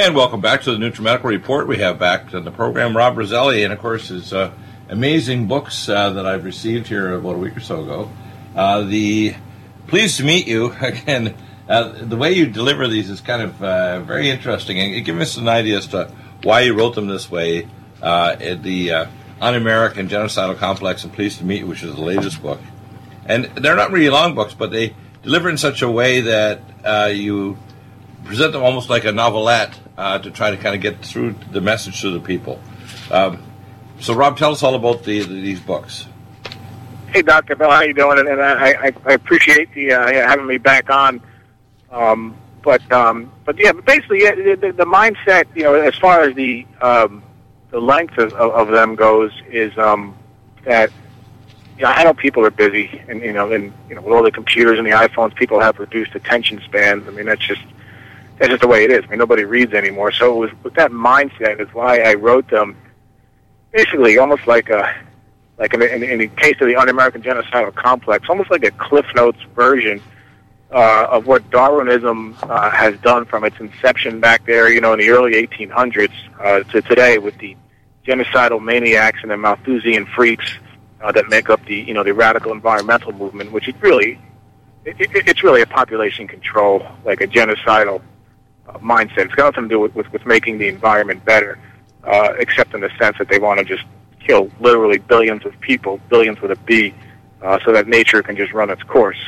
And welcome back to the NutriMedical Report. We have back on the program Rob Roselli, and of course his amazing books that I've received here about a week or so ago. Pleased to meet you again. The way you deliver these is kind of very interesting, and give us an idea as to why you wrote them this way. The Un-American Genocidal Complex and Pleased to Meet You, which is the latest book. And they're not really long books, but they deliver in such a way that you present them almost like a novelette to try to kind of get through the message to the people. So, Rob, tell us all about these books. Hey, Dr. Bill, how you doing? And I appreciate the having me back on. But yeah, basically, the mindset, as far as the length of them goes, is that I know people are busy, and with all the computers and the iPhones, people have reduced attention spans. I mean, that's just the way it is. I mean, nobody reads anymore. So with that mindset is why I wrote them. Basically, almost like in the case of the Un-American Genocidal Complex, almost like a Cliff Notes version of what Darwinism has done from its inception back there, in the early 1800s to today, with the genocidal maniacs and the Malthusian freaks that make up the radical environmental movement, which is really it's really a population control, like a genocidal mindset. It's got nothing to do with making the environment better, except in the sense that they want to just kill literally billions of people, billions with a B, so that nature can just run its course.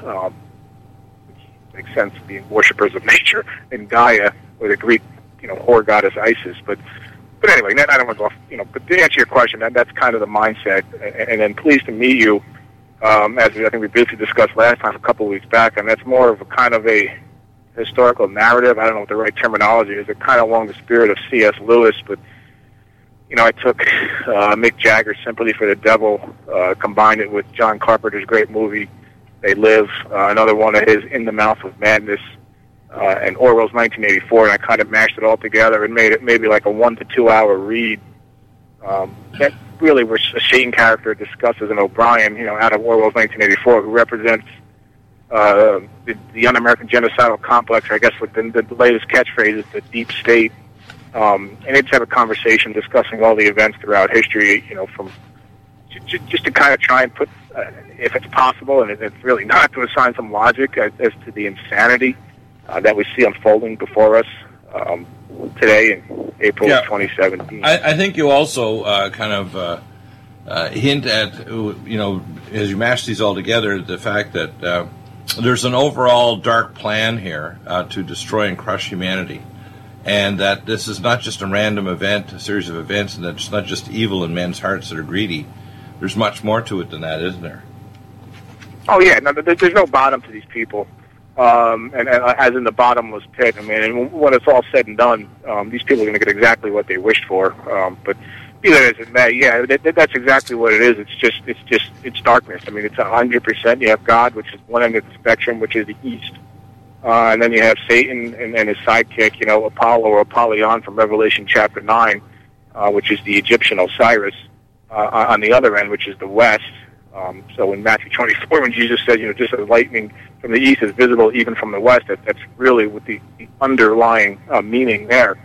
Makes sense, being worshippers of nature in Gaia, or the Greek, whore goddess Isis. But anyway, I don't want to go off. But to answer your question, that's kind of the mindset. And then Pleased to Meet You, as I think we briefly discussed last time, a couple of weeks back, and that's more of a kind of a historical narrative. I don't know what the right terminology is. It's kind of along the spirit of C.S. Lewis, but I took Mick Jagger's Sympathy for the Devil, combined it with John Carpenter's great movie They Live, another one of his In the Mouth of Madness, and Orwell's 1984, and I kind of mashed it all together and made it maybe like a 1 to 2 hour read. That really was a Shane character discusses an O'Brien, out of Orwell's 1984, who represents the Un-American Genocidal Complex, or I guess what the latest catchphrase is the deep state. And it's have a conversation discussing all the events throughout history, from just to kind of try and put, if it's possible, and it's really not, to assign some logic as to the insanity that we see unfolding before us today in April of 2017. I think you also kind of hint at, as you mash these all together, the fact that there's an overall dark plan here to destroy and crush humanity. And that this is not just a random event, a series of events, and that it's not just evil in men's hearts that are greedy. There's much more to it than that, isn't there? Oh, yeah. No, there's no bottom to these people. And as in the bottomless pit. I mean, and when it's all said and done, these people are going to get exactly what they wished for. But be that as it may, that's exactly what it is. It's darkness. I mean, it's 100%. You have God, which is one end of the spectrum, which is the East. And then you have Satan and his sidekick, Apollo or Apollyon from Revelation chapter 9, which is the Egyptian Osiris, on the other end, which is the West. So in Matthew 24, when Jesus said, just as lightning from the East is visible even from the West, that's really with the underlying meaning there.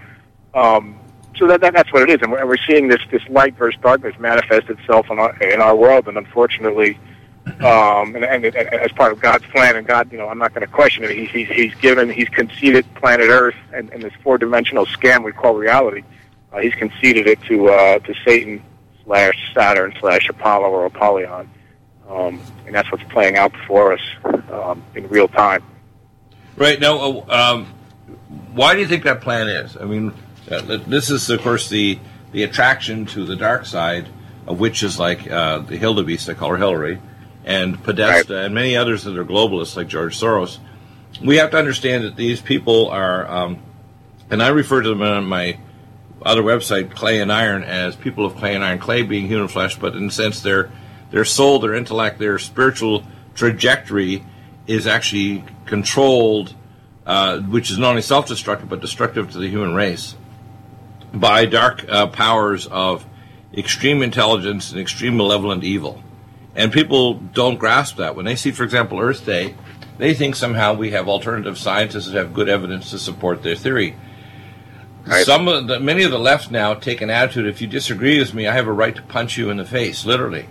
So that's what it is. And we're seeing this light versus darkness manifest itself in our world, and unfortunately, and as part of God's plan, and God, I'm not going to question it. He's conceded planet Earth and this 4-dimensional scam we call reality. He's conceded it to Satan / Saturn / Apollo or Apollyon, and that's what's playing out before us in real time. Right now, why do you think that plan is? I mean, this is of course the attraction to the dark side of witches like the Hildebeest, I call her Hillary, and Podesta, right, and many others that are globalists like George Soros. We have to understand that these people are, and I refer to them on my other website, Clay and Iron, as people of clay and iron. Clay being human flesh, but in a sense their soul, their intellect, their spiritual trajectory is actually controlled, which is not only self-destructive but destructive to the human race, by dark powers of extreme intelligence and extreme malevolent evil. And people don't grasp that. When they see, for example, Earth Day, they think somehow we have alternative scientists that have good evidence to support their theory. Many of the left now take an attitude: if you disagree with me, I have a right to punch you in the face, literally.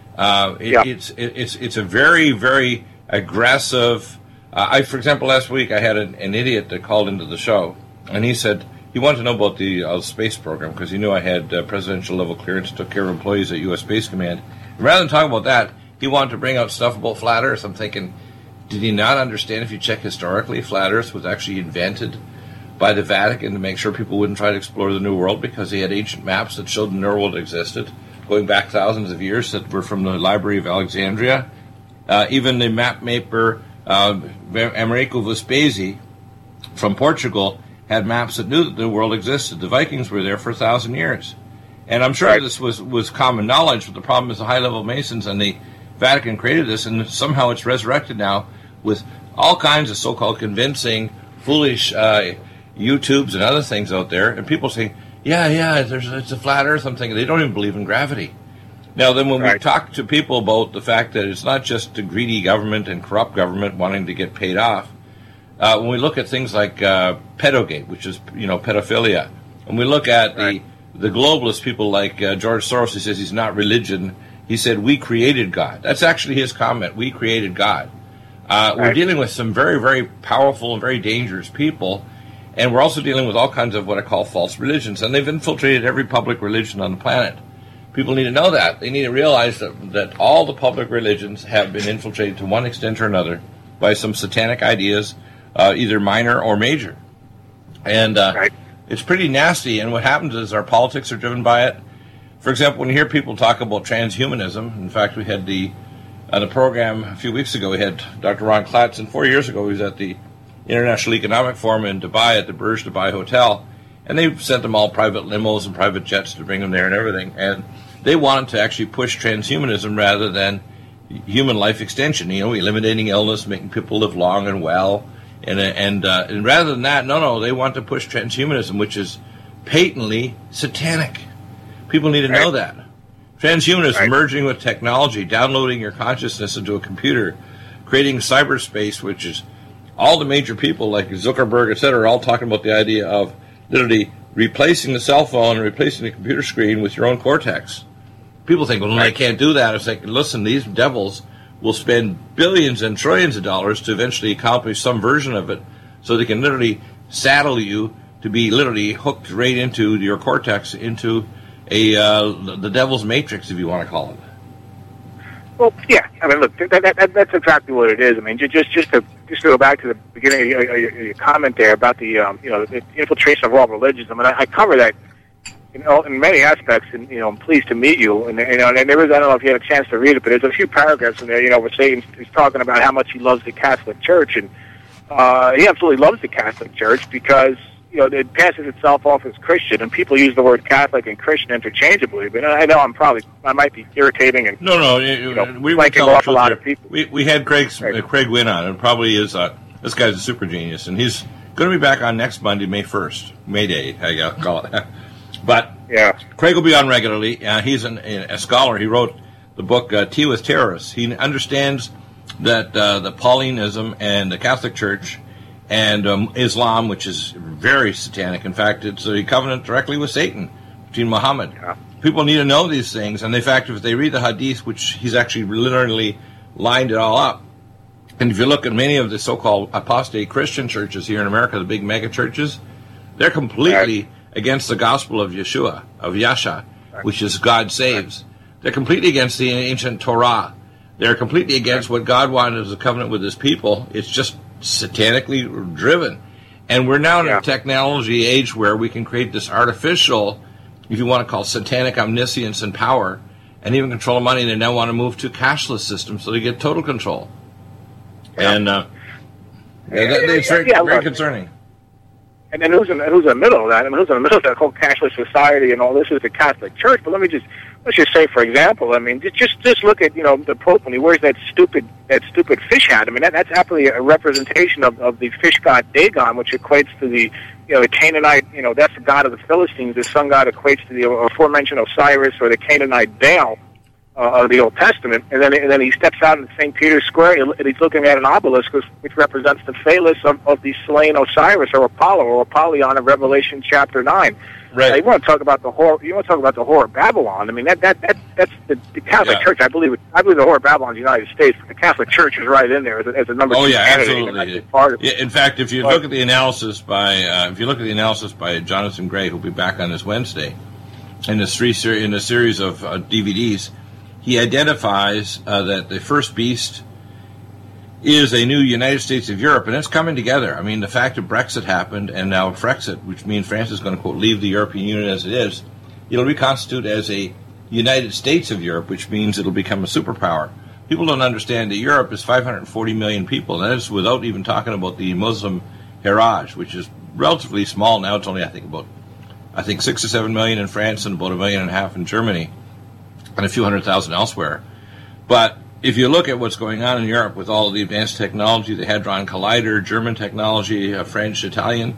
It's a very, very aggressive. For example, last week I had an idiot that called into the show, and he said he wanted to know about the space program because he knew I had presidential level clearance, took care of employees at U.S. Space Command. And rather than talk about that, he wanted to bring out stuff about flat Earth. I'm thinking, did he not understand? If you check historically, flat Earth was actually invented by the Vatican to make sure people wouldn't try to explore the New World, because they had ancient maps that showed the New World existed, going back thousands of years, that were from the Library of Alexandria. Even the map maker Americo Vespucci from Portugal had maps that knew that the world existed. The Vikings were there for 1,000 years. And I'm sure this was common knowledge, but the problem is the high-level Masons and the Vatican created this, and somehow it's resurrected now with all kinds of so-called convincing, foolish YouTubes and other things out there, and people saying, it's a flat Earth. I'm thinking they don't even believe in gravity. Now, then when we talk to people about the fact that it's not just the greedy government and corrupt government wanting to get paid off, when we look at things like pedogate, which is, pedophilia, and we look at the globalist people like George Soros, who says he's not religion, he said, we created God. That's actually his comment, we created God. We're dealing with some very, very powerful and very dangerous people, and we're also dealing with all kinds of what I call false religions, and they've infiltrated every public religion on the planet. People need to know that. They need to realize that all the public religions have been infiltrated to one extent or another by some satanic ideas, either minor or major. And it's pretty nasty, and what happens is our politics are driven by it. For example, when you hear people talk about transhumanism, in fact, we had the program a few weeks ago, we had Dr. Ron Klatz, and 4 years ago he was at the International Economic Forum in Dubai at the Burj Dubai Hotel, and they sent them all private limos and private jets to bring them there and everything, and they wanted to actually push transhumanism rather than human life extension, eliminating illness, making people live long and well, and rather than that, no, they want to push transhumanism, which is patently satanic. People need to know that. Transhumanism, merging with technology, downloading your consciousness into a computer, creating cyberspace, which is all the major people like Zuckerberg, etc., are all talking about the idea of literally replacing the cell phone and replacing the computer screen with your own cortex. People think, well, I can't do that. It's like, listen, these devils will spend billions and trillions of dollars to eventually accomplish some version of it, so they can literally saddle you to be literally hooked right into your cortex, into the devil's matrix, if you want to call it. Well, yeah. I mean, look, that's exactly what it is. I mean, just to go back to the beginning of your comment there about the the infiltration of all religions. I mean, I cover that in many aspects, and I'm pleased to meet you. And and there is, I don't know if you had a chance to read it, but there's a few paragraphs in there, where Satan's talking about how much he loves the Catholic Church, and he absolutely loves the Catholic Church because it passes itself off as Christian, and people use the word Catholic and Christian interchangeably. But I know I might be irritating and we like off a lot of people. We had Craig Wynn on, and probably is this guy's a super genius, and he's going to be back on next Monday, May 1st, May Day, I gotta call it. But Craig will be on regularly. He's a scholar. He wrote the book Tea with Terrorists. He understands that the Paulinism and the Catholic Church and Islam, which is very satanic. In fact, it's a covenant directly with Satan, between Muhammad. Yeah. People need to know these things, and in fact, if they read the Hadith, which he's actually literally lined it all up, and if you look at many of the so-called apostate Christian churches here in America, the big mega churches, they're completely against the gospel of Yeshua, of Yasha, which is God saves. They're completely against the ancient Torah. They're completely against what God wanted as a covenant with his people. It's just satanically driven. And we're now in a technology age where we can create this artificial, if you want to call it satanic omniscience and power, and even control money. They now want to move to cashless systems so they get total control. Yeah. And it's very concerning. And then who's in the middle of that? I mean, who's in the middle of that whole cashless society and all this is the Catholic Church. But let's just say, for example, I mean, just look at the Pope when he wears that stupid fish hat. I mean, that's happily a representation of the fish god Dagon, which equates to the Canaanite. That's the god of the Philistines. The sun god equates to the aforementioned Osiris or the Canaanite Baal. of the Old Testament, and then he steps out in St. Peter's Square, and he's looking at an obelisk which represents the phallus of the slain Osiris or Apollo or Apollyon in Revelation chapter 9. Right. You want to talk about the horror? You want to talk about the horror of Babylon? I mean, that's the Catholic Church. I believe the horror of Babylon is the United States. But the Catholic Church is right in there as a number two candidate. Absolutely. Part of yeah, in fact, if you look at the analysis by Jonathan Gray, who'll be back on this Wednesday, in a series of DVDs, he identifies that the first beast is a new United States of Europe, and it's coming together. I mean, the fact that Brexit happened, and now Frexit, which means France is going to, quote, leave the European Union as it is, it'll reconstitute as a United States of Europe, which means it'll become a superpower. People don't understand that Europe is 540 million people, and that is without even talking about the Muslim Heritage, which is relatively small now. It's only, I think 6 or 7 million in France and about 1.5 million in Germany, and a few 100,000 elsewhere. But if you look at what's going on in Europe with all of the advanced technology, the Hadron Collider, German technology, French, Italian,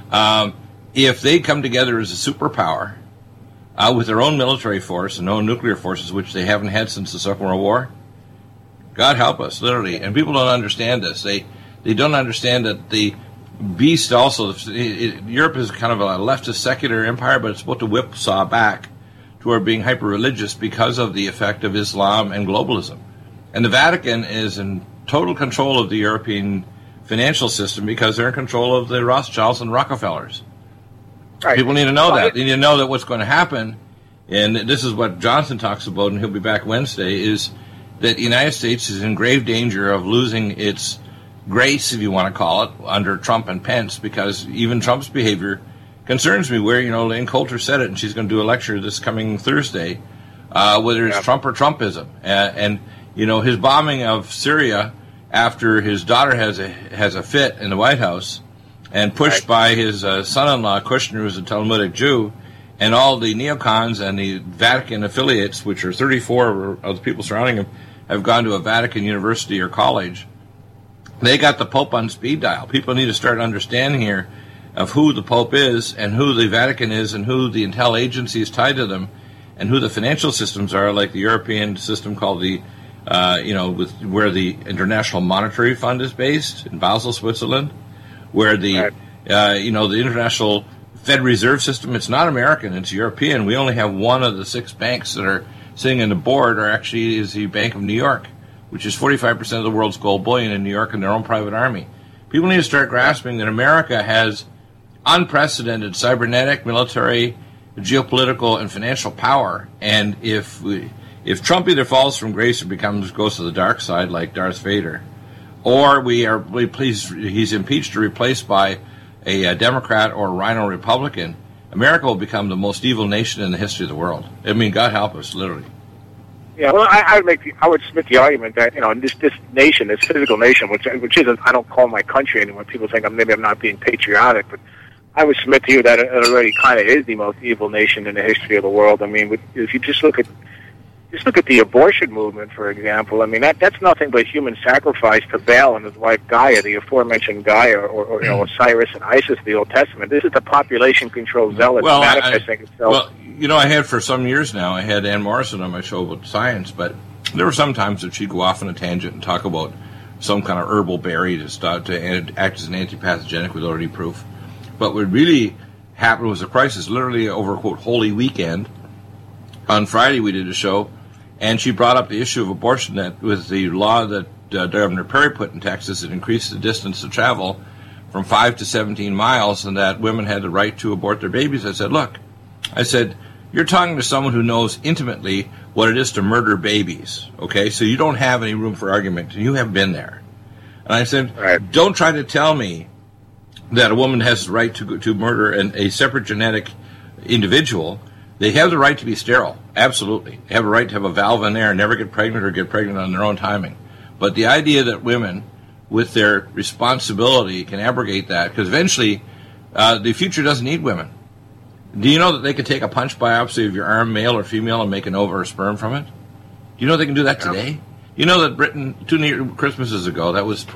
if they come together as a superpower with their own military force and own nuclear forces, which they haven't had since the Second World War, God help us, literally. And people don't understand this. They don't understand that the beast also, Europe is kind of a leftist secular empire, but it's about to whipsaw back toward being hyper-religious because of the effect of Islam and globalism. And the Vatican is in total control of the European financial system because they're in control of the Rothschilds and Rockefellers. Right. People need to know that. They need to know that what's going to happen, and this is what Johnson talks about, and he'll be back Wednesday, is that the United States is in grave danger of losing its grace, if you want to call it, under Trump and Pence, because even Trump's behavior concerns me, where, Lane Coulter said it, and she's going to do a lecture this coming Thursday, whether it's Trump or Trumpism. And his bombing of Syria after his daughter has a fit in the White House, and pushed by his son-in-law, Kushner, who's a Talmudic Jew, and all the neocons and the Vatican affiliates, which are 34 of the people surrounding him, have gone to a Vatican university or college. They got the Pope on speed dial. People need to start understanding here of who the Pope is and who the Vatican is and who the intel agency is tied to them and who the financial systems are, like the European system called the, where the International Monetary Fund is based in Basel, Switzerland, where the, the International Fed Reserve System, it's not American, it's European. We only have one of the 6 banks that are sitting on the board is the Bank of New York, which is 45% of the world's gold bullion in New York and their own private army. People need to start grasping that America has unprecedented cybernetic, military, geopolitical, and financial power. And if Trump either falls from grace or goes to the dark side like Darth Vader, or he's impeached or replaced by a Democrat or a Rhino Republican, America will become the most evil nation in the history of the world. I mean, God help us, literally. Yeah, well, I would submit the argument that this nation, this physical nation, which isn't, I don't call my country anymore. People think maybe I'm not being patriotic, but I would submit to you that it already kind of is the most evil nation in the history of the world. I mean, if you just look at the abortion movement, for example. I mean, that's nothing but human sacrifice to Baal and his wife Gaia, the aforementioned Gaia, or Osiris and Isis, the Old Testament. This is the population control zealot manifesting itself. Well, I had for some years now, I had Ann Morrison on my show about science, but there were some times that she'd go off on a tangent and talk about some kind of herbal berry to act as an antipathogenic without any proof. But what really happened was a crisis, literally over, quote, Holy Weekend. On Friday we did a show, and she brought up the issue of abortion, that with the law that Governor Perry put in Texas, it increased the distance to travel from 5 to 17 miles, and that women had the right to abort their babies. I said, you're talking to someone who knows intimately what it is to murder babies, okay? So you don't have any room for argument. You have been there. And I said, Don't try to tell me that a woman has the right to murder a separate genetic individual. They have the right to be sterile, absolutely. They have a right to have a valve in there and never get pregnant or get pregnant on their own timing. But the idea that women, with their responsibility, can abrogate that, because eventually the future doesn't need women. Do you know that they can take a punch biopsy of your arm, male or female, and make an ova or sperm from it? Do you know they can do that today? You know that Britain, 2 Christmases ago, that was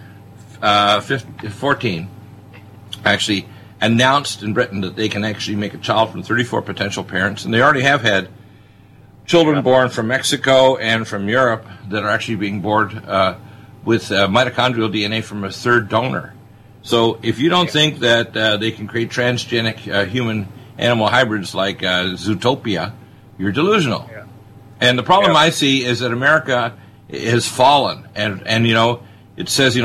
2014, actually announced in Britain that they can actually make a child from 34 potential parents, and they already have had children born from Mexico and from Europe that are actually being born with mitochondrial DNA from a third donor. So if you don't think that they can create transgenic human-animal hybrids like Zootopia, you're delusional. Yeah. And the problem I see is that America has fallen, and it says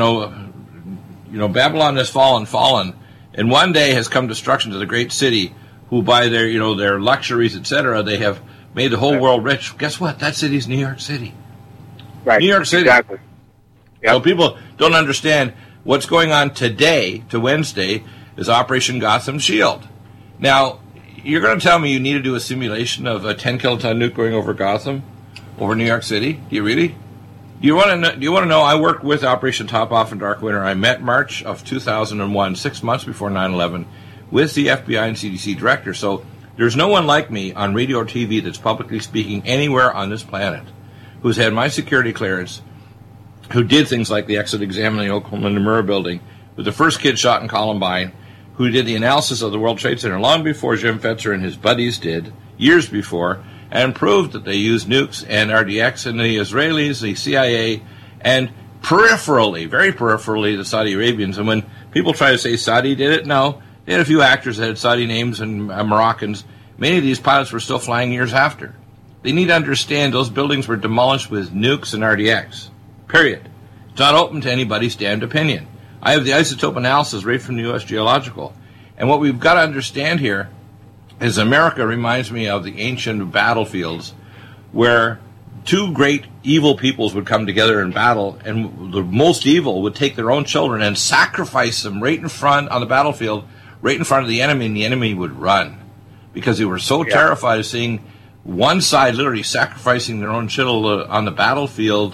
Babylon has fallen, and one day has come destruction to the great city, who by their luxuries, etc., they have made the whole world rich. Guess what? That city's New York City. Right. New York City. Exactly. Yep. So people don't understand what's going on today to Wednesday is Operation Gotham Shield. Now, you're going to tell me you need to do a simulation of a 10-kiloton nuke going over Gotham, over New York City? Do you really? Do you want to know? I worked with Operation Top Off and Dark Winter. I met March of 2001, 6 months before 9/11, with the FBI and CDC director. So there's no one like me on radio or TV that's publicly speaking anywhere on this planet who's had my security clearance, who did things like the exit exam in the Oklahoma Nomura building, with the first kid shot in Columbine, who did the analysis of the World Trade Center long before Jim Fetzer and his buddies did, years before, and proved that they used nukes and RDX, and the Israelis, the CIA, and peripherally, very peripherally, the Saudi Arabians. And when people try to say Saudi did it, no. They had a few actors that had Saudi names and Moroccans. Many of these pilots were still flying years after. They need to understand those buildings were demolished with nukes and RDX. Period. It's not open to anybody's damned opinion. I have the isotope analysis right from the U.S. Geological. And what we've got to understand here is America reminds me of the ancient battlefields where two great evil peoples would come together in battle, and the most evil would take their own children and sacrifice them right in front on the battlefield, right in front of the enemy, and the enemy would run because they were so terrified of seeing one side literally sacrificing their own children on the battlefield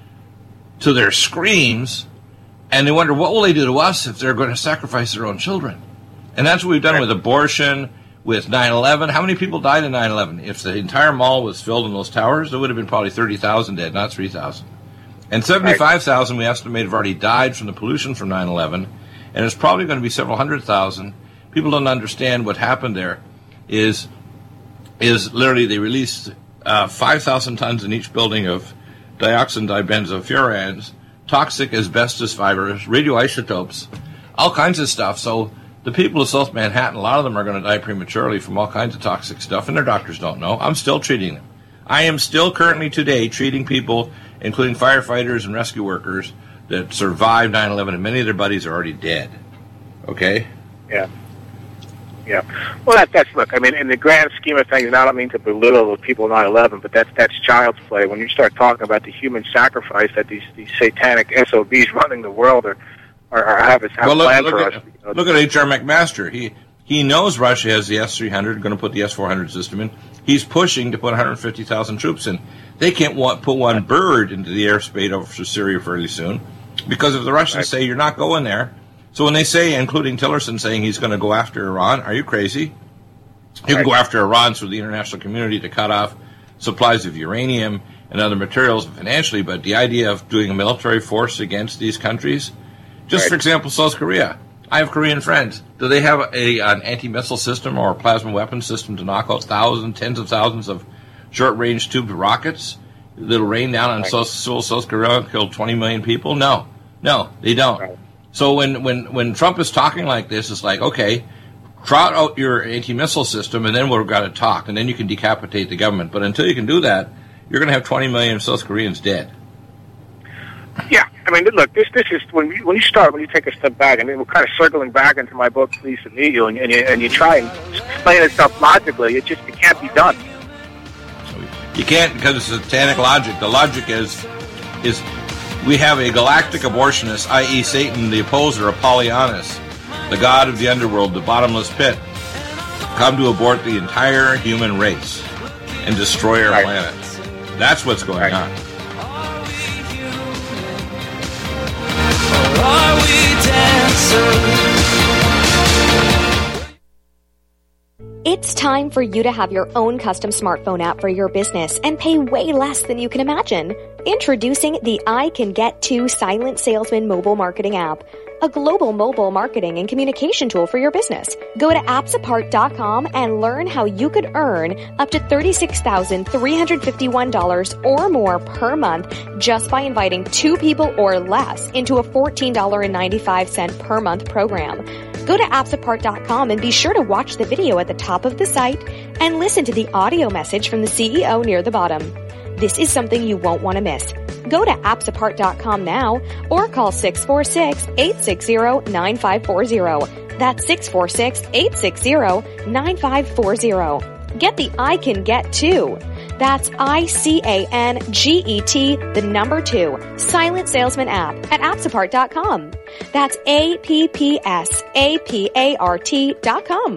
to their screams, and they wonder, what will they do to us if they're going to sacrifice their own children? And that's what we've done with abortion, with 9/11. How many people died in 9/11? If the entire mall was filled in those towers, there would have been probably 30,000 dead, not 3,000. And 75,000 we estimate have already died from the pollution from 9/11, and it's probably going to be several 100,000. People don't understand what happened there is literally they released 5,000 tons in each building of dioxin dibenzofurans, toxic asbestos fibers, radioisotopes, all kinds of stuff. So the people of South Manhattan, a lot of them are going to die prematurely from all kinds of toxic stuff, and their doctors don't know. I'm still treating them. I am still currently today treating people, including firefighters and rescue workers, that survived 9/11, and many of their buddies are already dead. Okay? Yeah. Yeah. Well, that's look, I mean, in the grand scheme of things, and I don't mean to belittle the people of 9/11, but that's child's play. When you start talking about the human sacrifice that these satanic SOBs running the world are planned for us. Look at H.R. McMaster. He knows Russia has the S-300, going to put the S-400 system in. He's pushing to put 150,000 troops in. They can't put one bird into the airspace over Syria fairly soon, because if the Russians say you're not going there, so when they say, including Tillerson saying he's going to go after Iran, are you crazy? You can go after Iran through the international community to cut off supplies of uranium and other materials financially, but the idea of doing a military force against these countries, just for example, South Korea. I have Korean friends. Do they have an anti-missile system or a plasma weapon system to knock out tens of thousands of short-range tubed rockets that'll rain down on South Korea and kill 20 million people? No, they don't. Right. So when Trump is talking like this, it's like, okay, trot out your anti-missile system, and then we've got to talk, and then you can decapitate the government. But until you can do that, you're going to have 20 million South Koreans dead. Yeah, I mean, look, this is when you take a step back, and we're kind of circling back into my book, Pleased to Meet You, and you try and explain this stuff logically. It can't be done. You can't, because it's satanic logic. The logic is we have a galactic abortionist, i.e. Satan, the opposer, Apollonius, the god of the underworld, the bottomless pit, come to abort the entire human race and destroy our planet. That's what's going on. Are we dancers? It's time for you to have your own custom smartphone app for your business and pay way less than you can imagine. Introducing the I Can Get To Silent Salesman mobile marketing app. a global mobile marketing and communication tool for your business. Go to appsapart.com and learn how you could earn up to $36,351 or more per month just by inviting 2 people or less into a $14.95 per month program. Go to appsapart.com and be sure to watch the video at the top of the site and listen to the audio message from the CEO near the bottom. This is something you won't want to miss. Go to appsapart.com now or call 646-860-9540. That's 646-860-9540. Get the I Can Get too. That's ICANGET, the number 2, Silent Salesman app at appsapart.com. That's APPSAPART.com.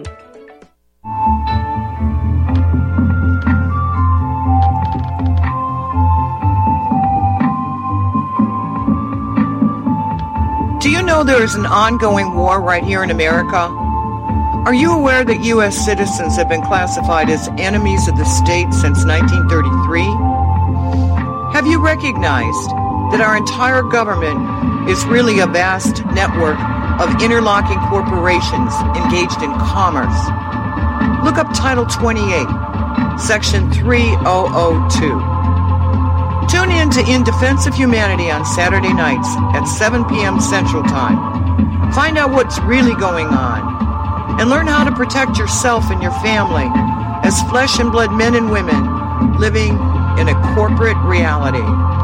Do you know there is an ongoing war right here in America? Are you aware that U.S. citizens have been classified as enemies of the state since 1933? Have you recognized that our entire government is really a vast network of interlocking corporations engaged in commerce? Look up Title 28, Section 3002. Tune in to In Defense of Humanity on Saturday nights at 7 p.m. Central Time. Find out what's really going on and learn how to protect yourself and your family as flesh and blood men and women living in a corporate reality.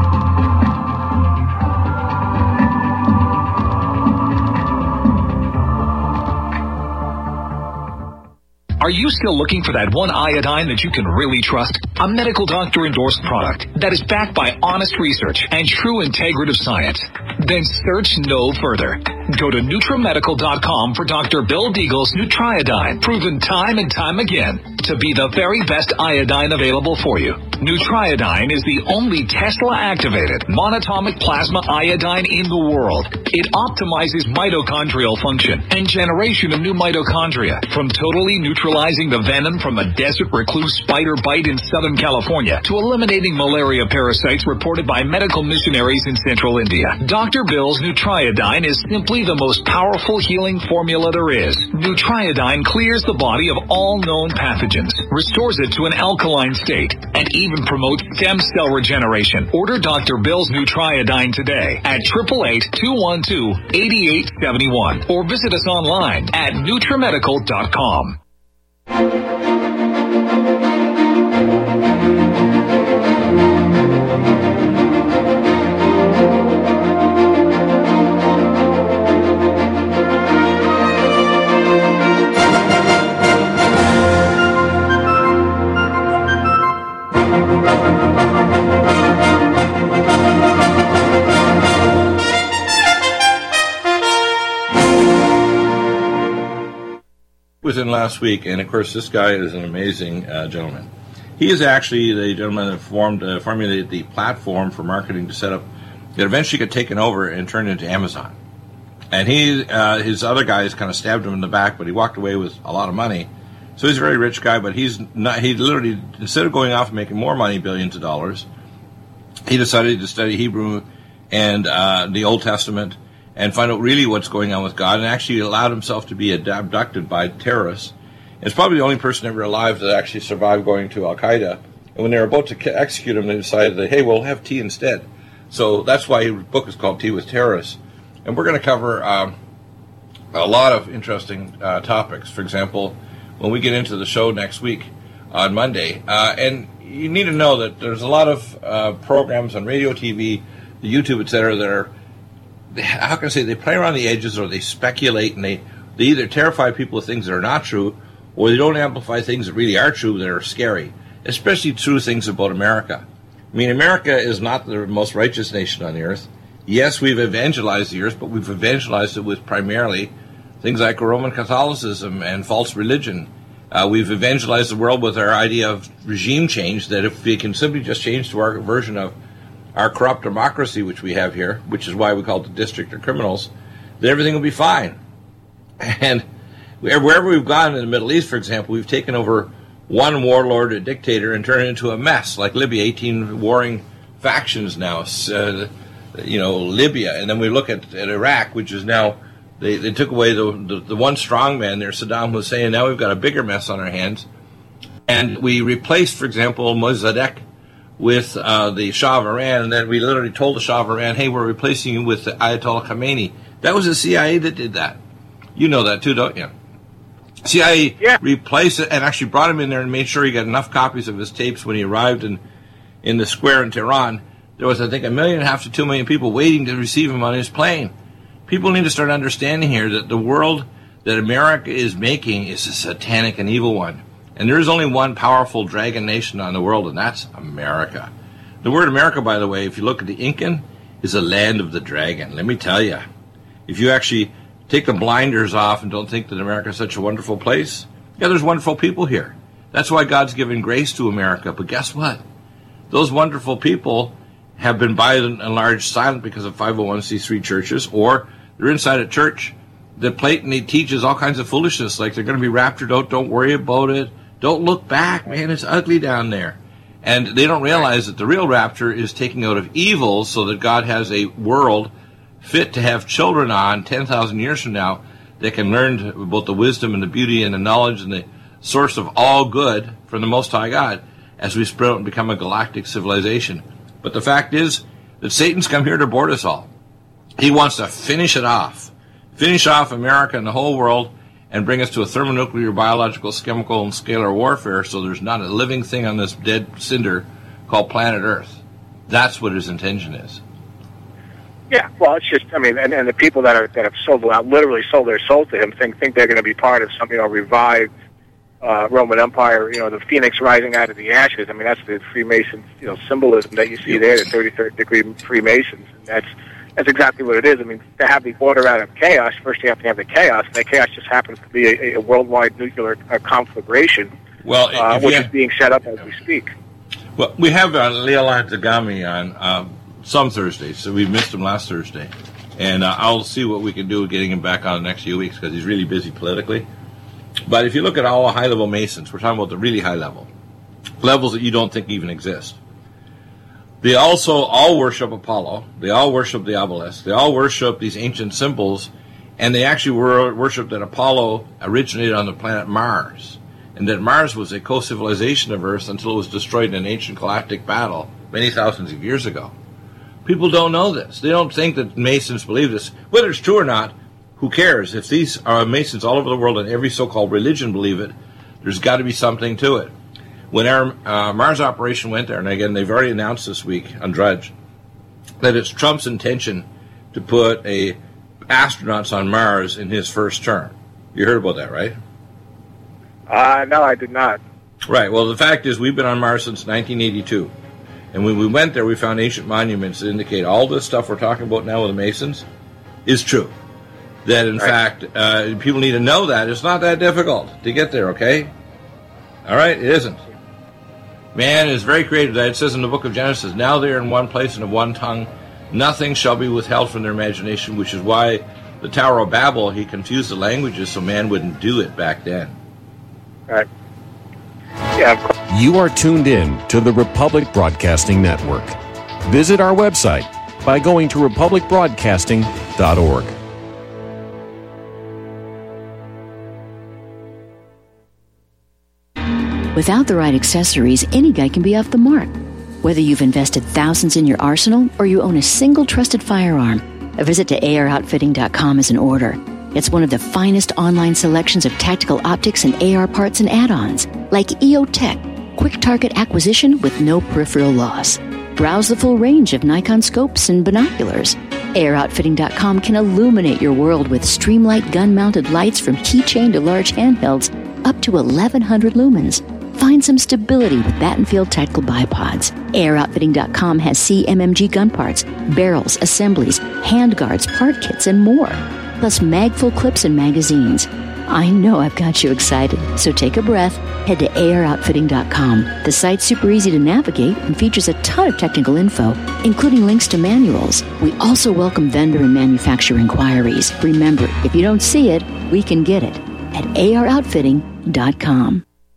Are you still looking for that one iodine that you can really trust? A medical doctor endorsed product that is backed by honest research and true integrative science? Then search no further. Go to NutriMedical.com for Dr. Bill Deagle's Nutriodine, proven time and time again to be the very best iodine available for you. Nutriodine is the only Tesla-activated monatomic plasma iodine in the world. It optimizes mitochondrial function and generation of new mitochondria, from totally neutralizing the venom from a desert recluse spider bite in Southern California to eliminating malaria parasites reported by medical missionaries in Central India. Dr. Bill's Nutriodine is simply the most powerful healing formula there is. Nutriodine clears the body of all known pathogens, restores it to an alkaline state, and even promotes stem cell regeneration. Order Dr. Bill's Nutriodine today at 888-212-8871 or visit us online at NutriMedical.com. Within last week, and of course this guy is an amazing gentleman. He is actually the gentleman that formulated the platform for marketing to set up that eventually got taken over and turned into Amazon. And his other guys kind of stabbed him in the back, but he walked away with a lot of money. So he's a very rich guy, but he's not. He literally, instead of going off and making more money, billions of dollars, he decided to study Hebrew and the Old Testament and find out really what's going on with God, and actually allowed himself to be abducted by terrorists. It's probably the only person ever alive that actually survived going to Al-Qaeda. And when they were about to execute him, they decided that, hey, we'll have tea instead. So that's why his book is called Tea with Terrorists. And we're going to cover a lot of interesting topics. For example, when we get into the show next week on Monday, and you need to know that there's a lot of programs on radio, TV, YouTube, etc., that are, how can I say, they play around the edges, or they speculate, and they either terrify people with things that are not true, or they don't amplify things that really are true that are scary, especially true things about America. I mean, America is not the most righteous nation on the earth. Yes, we've evangelized the earth, but we've evangelized it with primarily things like Roman Catholicism and false religion. We've evangelized the world with our idea of regime change, that if we can simply just change to our version of our corrupt democracy, which we have here, which is why we call it the District of Criminals, then everything will be fine. And wherever we've gone in the Middle East, for example, we've taken over one warlord, a dictator, and turned it into a mess, like Libya, 18 warring factions now, Libya. And then we look at Iraq, which is now They took away the one strong man there, Saddam Hussein. Now we've got a bigger mess on our hands. And we replaced, for example, Mossadegh with the Shah of Iran, and then we literally told the Shah of Iran, hey, we're replacing you with the Ayatollah Khamenei. That was the CIA that did that. You know that too, don't you? CIA replaced it and actually brought him in there and made sure he got enough copies of his tapes when he arrived in the square in Tehran. There was, I think, 1.5 million to 2 million people waiting to receive him on his plane. People need to start understanding here that the world that America is making is a satanic and evil one. And there is only one powerful dragon nation on the world, and that's America. The word America, by the way, if you look at the Incan, is a land of the dragon. Let me tell you, if you actually take the blinders off and don't think that America is such a wonderful place, yeah, there's wonderful people here. That's why God's given grace to America. But guess what? Those wonderful people have been by and large silent because of 501c3 churches, or they're inside a church that blatantly teaches all kinds of foolishness, like they're going to be raptured out, don't worry about it. Don't look back, man, it's ugly down there. And they don't realize that the real rapture is taking out of evil so that God has a world fit to have children on 10,000 years from now that can learn about the wisdom and the beauty and the knowledge and the source of all good from the Most High God as we spread out and become a galactic civilization. But the fact is that Satan's come here to board us all. He wants to finish off America and the whole world, and bring us to a thermonuclear, biological, chemical, and scalar warfare so there's not a living thing on this dead cinder called planet Earth. That's what his intention is. Yeah, well, it's just, I mean, and the people that have sold out, literally sold their soul to him, think they're going to be part of some, revived Roman Empire, the phoenix rising out of the ashes. I mean, that's the Freemason, symbolism that you see there, the 33rd degree Freemasons, and that's exactly what it is. I mean, to have the order out of chaos, first you have to have the chaos, and that chaos just happens to be a worldwide nuclear conflagration, which is being set up as we speak. Well, we have Leila Dagami on some Thursdays, so we missed him last Thursday. And I'll see what we can do with getting him back on the next few weeks because he's really busy politically. But if you look at all high-level Masons, we're talking about the really high level, levels that you don't think even exist. They also all worship Apollo. They all worship the obelisk. They all worship these ancient symbols, and they actually worship that Apollo originated on the planet Mars, and that Mars was a co-civilization of Earth until it was destroyed in an ancient galactic battle many thousands of years ago. People don't know this. They don't think that Masons believe this. Whether it's true or not, who cares? If these are Masons all over the world and every so-called religion believe it, there's got to be something to it. When our Mars operation went there, and again, they've already announced this week on Drudge that it's Trump's intention to put astronauts on Mars in his first term. You heard about that, right? No, I did not. Right. Well, the fact is we've been on Mars since 1982. And when we went there, we found ancient monuments that indicate all this stuff we're talking about now with the Masons is true. That, in fact, people need to know that. It's not that difficult to get there, okay? All right? It isn't. Man is very creative. It says in the book of Genesis, now they are in one place and of one tongue. Nothing shall be withheld from their imagination, which is why the Tower of Babel, he confused the languages so man wouldn't do it back then. Right. Yeah, of course. You are tuned in to the Republic Broadcasting Network. Visit our website by going to republicbroadcasting.org. Without the right accessories, any guy can be off the mark. Whether you've invested thousands in your arsenal or you own a single trusted firearm, a visit to AROutfitting.com is in order. It's one of the finest online selections of tactical optics and AR parts and add-ons, like EOTech, quick target acquisition with no peripheral loss. Browse the full range of Nikon scopes and binoculars. AROutfitting.com can illuminate your world with Streamlight gun-mounted lights from keychain to large handhelds, up to 1,100 lumens. Find some stability with Battenfield Tactical Bipods. AirOutfitting.com has CMMG gun parts, barrels, assemblies, handguards, part kits, and more. Plus magful clips and magazines. I know I've got you excited, so take a breath. Head to AirOutfitting.com. The site's super easy to navigate and features a ton of technical info, including links to manuals. We also welcome vendor and manufacturer inquiries. Remember, if you don't see it, we can get it at AirOutfitting.com.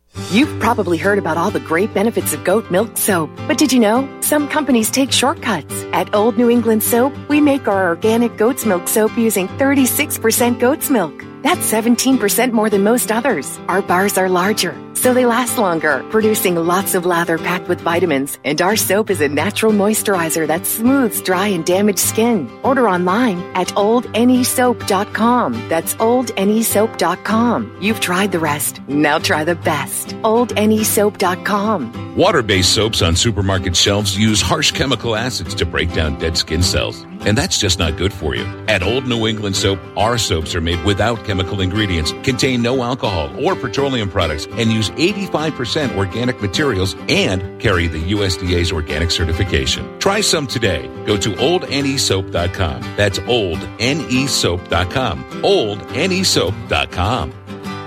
You've probably heard about all the great benefits of goat milk soap, but did you know some companies take shortcuts? At Old New England Soap, we make our organic goat's milk soap using 36% goat's milk. That's 17% more than most others. Our bars are larger, so they last longer, producing lots of lather packed with vitamins. And our soap is a natural moisturizer that smooths dry and damaged skin. Order online at oldnesoap.com. That's oldnesoap.com. You've tried the rest. Now try the best. oldnesoap.com. Water-based soaps on supermarket shelves use harsh chemical acids to break down dead skin cells. And that's just not good for you. At Old New England Soap, our soaps are made without chemical ingredients, contain no alcohol or petroleum products, and use 85% organic materials and carry the USDA's organic certification. Try some today. Go to oldnesoap.com. That's oldnesoap.com. oldnesoap.com.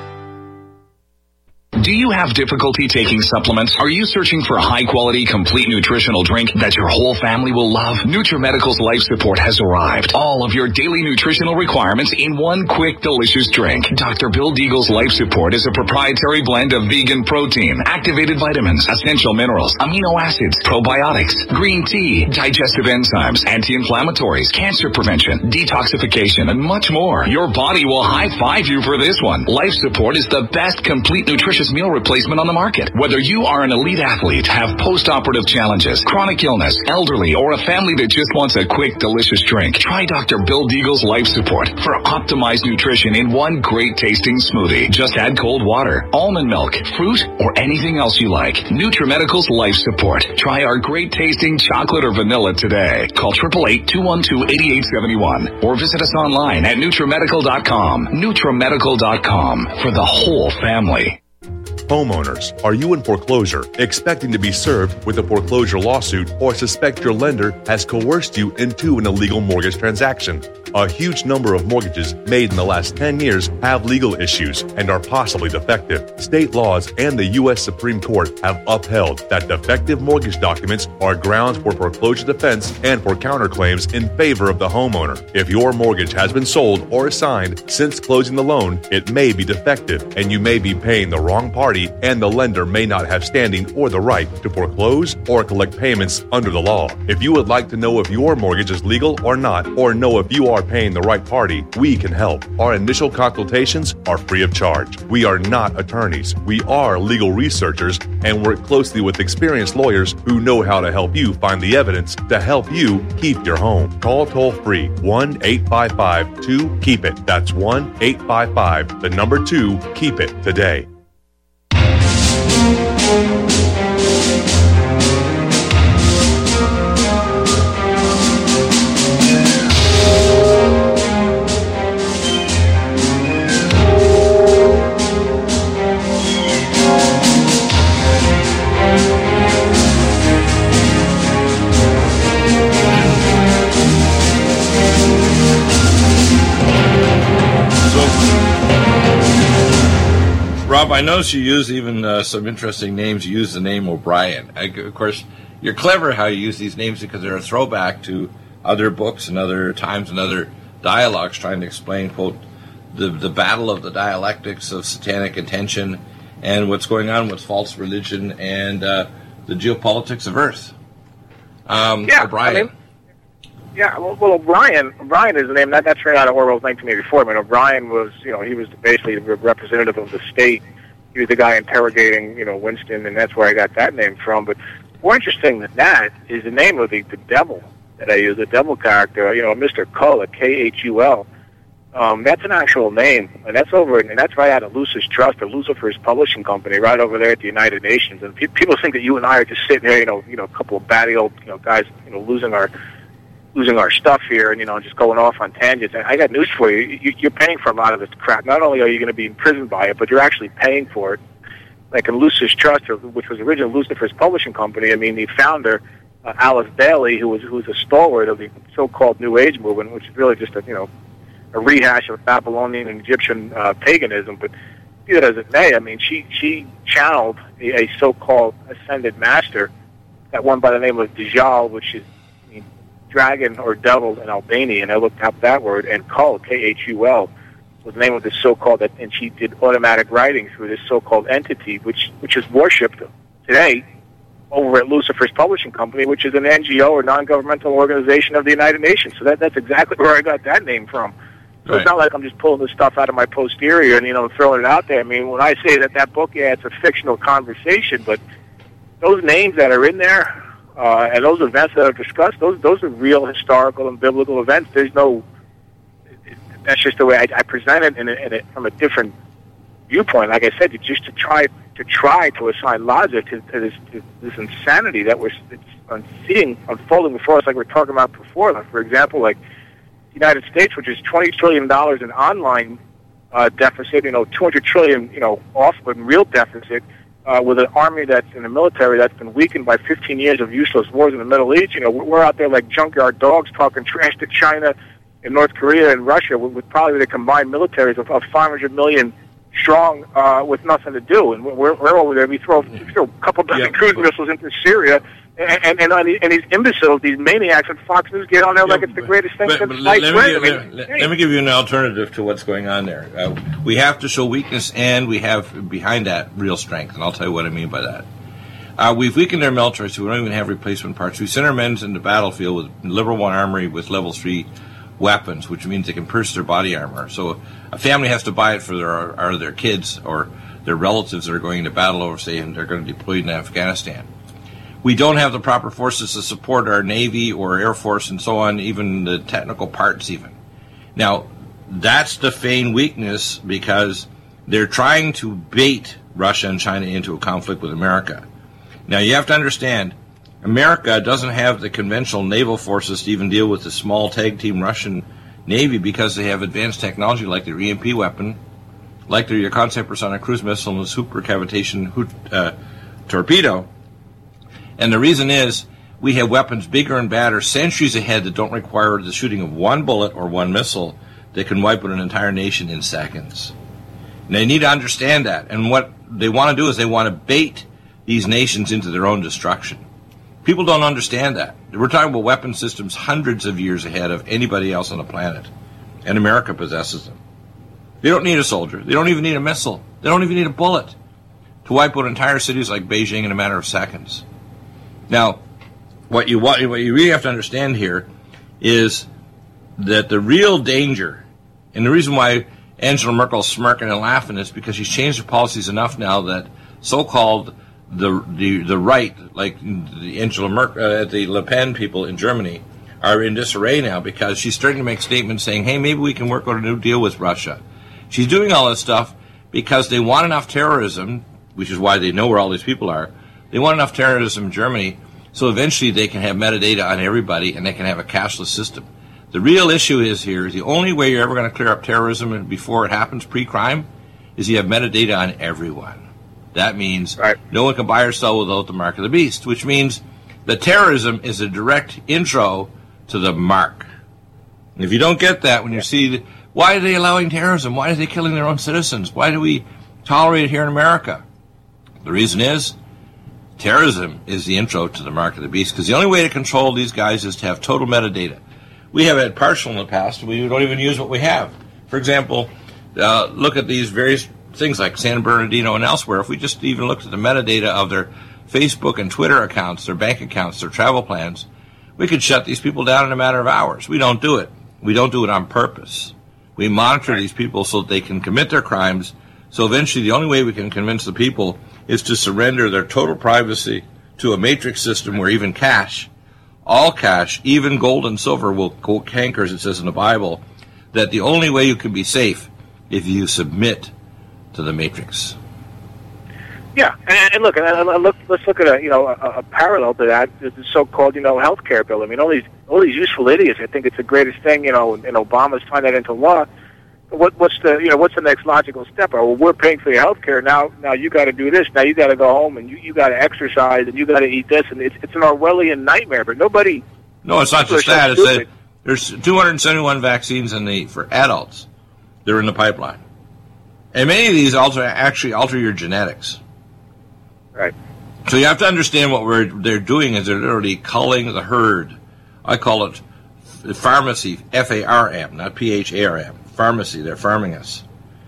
Do you have difficulty taking supplements? Are you searching for a high-quality, complete nutritional drink that your whole family will love? NutriMedical's Life Support has arrived. All of your daily nutritional requirements in one quick, delicious drink. Dr. Bill Deagle's Life Support is a proprietary blend of vegan protein, activated vitamins, essential minerals, amino acids, probiotics, green tea, digestive enzymes, anti-inflammatories, cancer prevention, detoxification, and much more. Your body will high-five you for this one. Life Support is the best complete nutritious meal replacement on the market. Whether you are an elite athlete, have post-operative challenges, chronic illness, elderly, or a family that just wants a quick, delicious drink, try Dr. Bill Deagle's Life Support for optimized nutrition in one great tasting smoothie. Just add cold water, almond milk, fruit, or anything else you like. NutriMedical's Life Support. Try our great tasting chocolate or vanilla today. Call 888-212-8871 or visit us online at NutriMedical.com. NutriMedical.com for the whole family. Homeowners, are you in foreclosure, expecting to be served with a foreclosure lawsuit, or suspect your lender has coerced you into an illegal mortgage transaction? A huge number of mortgages made in the last 10 years have legal issues and are possibly defective. State laws and the U.S. Supreme Court have upheld that defective mortgage documents are grounds for foreclosure defense and for counterclaims in favor of the homeowner. If your mortgage has been sold or assigned since closing the loan, it may be defective and you may be paying the wrong party, and the lender may not have standing or the right to foreclose or collect payments under the law. If you would like to know if your mortgage is legal or not, or know if you are paying the right party, we can help. Our initial consultations are free of charge. We are not attorneys. We are legal researchers and work closely with experienced lawyers who know how to help you find the evidence to help you keep your home. Call toll-free 1-855-2-KEEP-IT. That's 1-855-2-KEEP-IT today. Rob, I noticed you use even some interesting names. You use the name O'Brien. Of course, you're clever how you use these names because they're a throwback to other books and other times and other dialogues trying to explain, quote, the battle of the dialectics of satanic intention and what's going on with false religion and the geopolitics of Earth. O'Brien. Well, O'Brien is the name. That's right out of Orwell's 1984. I mean, O'Brien was, he was basically the representative of the state. He was the guy interrogating, Winston, and that's where I got that name from. But more interesting than that is the name of the devil that I use, the devil character, Mr. Kull, Khul. That's an actual name, and that's that's right out of Lucis Trust, or Lucifer's publishing company, right over there at the United Nations. And people think that you and I are just sitting here, a couple of batty old, guys, losing our stuff here and, just going off on tangents. And I got news for you. You're paying for a lot of this crap. Not only are you going to be imprisoned by it, but you're actually paying for it. Like in Lucis Trust, which was originally Lucifer's publishing company, the founder, Alice Bailey, who was a stalwart of the so-called New Age movement, which is really just a rehash of Babylonian and Egyptian paganism. But be that as it may, she channeled a so-called ascended master, that one by the name of Dajjal, which is dragon or devil in Albanian. I looked up that word, and Kull, Khul. was the name of this so-called, and she did automatic writing through this so-called entity, which is worshipped today over at Lucifer's Publishing Company, which is an NGO or non-governmental organization of the United Nations. So that's exactly where I got that name from. So It's not like I'm just pulling this stuff out of my posterior and, throwing it out there. I mean, when I say that book, it's a fictional conversation, but those names that are in there and those events that are discussed, those are real historical and biblical events. There's no... That's just the way I present it from a different viewpoint. Like I said, just to try to assign logic to this insanity that we're seeing unfolding before us, like we're talking about before. Like, for example, like the United States, which is $20 trillion in online deficit, $200 trillion, off but real deficit, with an army that's in the military that's been weakened by 15 years of useless wars in the Middle East. We're out there like junkyard dogs talking trash to China and North Korea and Russia with probably the combined militaries of 500 million strong with nothing to do. And we're over there. We throw a couple dozen cruise missiles into Syria. And these imbeciles, these maniacs at Fox News get on there like it's the greatest thing since sliced bread. Let me give you an alternative to what's going on there. We have to show weakness, and we have behind that real strength, and I'll tell you what I mean by that. We've weakened our military, so we don't even have replacement parts. We send our men into the battlefield with Level 1 armory with Level 3 weapons, which means they can pierce their body armor. So a family has to buy it for their kids or their relatives that are going to battle overseas and they're going to deploy in Afghanistan. We don't have the proper forces to support our Navy or Air Force and so on, even the technical parts even. Now, that's the feigned weakness because they're trying to bait Russia and China into a conflict with America. Now, you have to understand, America doesn't have the conventional naval forces to even deal with the small tag team Russian Navy because they have advanced technology like their EMP weapon, like their concept hypersonic cruise missile and the supercavitation torpedo. And the reason is we have weapons bigger and badder centuries ahead that don't require the shooting of one bullet or one missile that can wipe out an entire nation in seconds. And they need to understand that. And what they want to do is they want to bait these nations into their own destruction. People don't understand that. We're talking about weapon systems hundreds of years ahead of anybody else on the planet. And America possesses them. They don't need a soldier. They don't even need a missile. They don't even need a bullet to wipe out entire cities like Beijing in a matter of seconds. Now, what you really have to understand here is that the real danger, and the reason why Angela Merkel's smirking and laughing is because she's changed her policies enough now that so-called the right, like the Angela Merkel, the Le Pen people in Germany, are in disarray now because she's starting to make statements saying, hey, maybe we can work out a new deal with Russia. She's doing all this stuff because they want enough terrorism, which is why they know where all these people are. They want enough terrorism in Germany so eventually they can have metadata on everybody and they can have a cashless system. The real issue is here, the only way you're ever going to clear up terrorism before it happens, pre-crime, is you have metadata on everyone. That means no one can buy or sell without the mark of the beast, which means that terrorism is a direct intro to the mark. And if you don't get that, when you see, why are they allowing terrorism? Why are they killing their own citizens? Why do we tolerate it here in America? The reason is terrorism is the intro to the mark of the beast, because the only way to control these guys is to have total metadata. We have had partial in the past. We don't even use what we have. For example, look at these various things like San Bernardino and elsewhere. If we just even looked at the metadata of their Facebook and Twitter accounts, their bank accounts, their travel plans, we could shut these people down in a matter of hours. We don't do it. We don't do it on purpose. We monitor these people so that they can commit their crimes. So eventually the only way we can convince the people is to surrender their total privacy to a matrix system where even cash, all cash, even gold and silver will go cankers, it says in the Bible, that the only way you can be safe if you submit to the matrix. Yeah, and look, let's look at a parallel to that, the so-called healthcare bill. I mean, all these useful idiots. I think it's the greatest thing. And Obama's signed that into law. What's the next logical step? Well, we're paying for your healthcare now. You got to do this. Now you got to go home and you got to exercise and you got to eat this. And it's an Orwellian nightmare. But nobody. No, it's not just that. It's that there's 271 vaccines for adults. They're in the pipeline. And many of these actually alter your genetics. Right. So you have to understand what they're doing is they're literally culling the herd. I call it pharmacy, F-A-R-M, not P-H-A-R-M. pharmacy. They're farming us.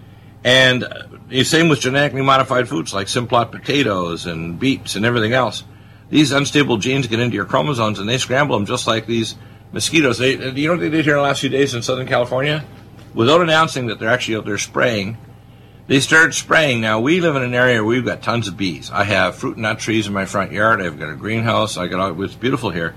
And the same with genetically modified foods like Simplot potatoes and beets and everything else. These unstable genes get into your chromosomes and they scramble them just like these mosquitoes. You know what they did here in the last few days in Southern California? Without announcing that they're actually out there spraying, they started spraying. Now, we live in an area where we've got tons of bees. I have fruit and nut trees in my front yard. I've got a greenhouse. It's beautiful here.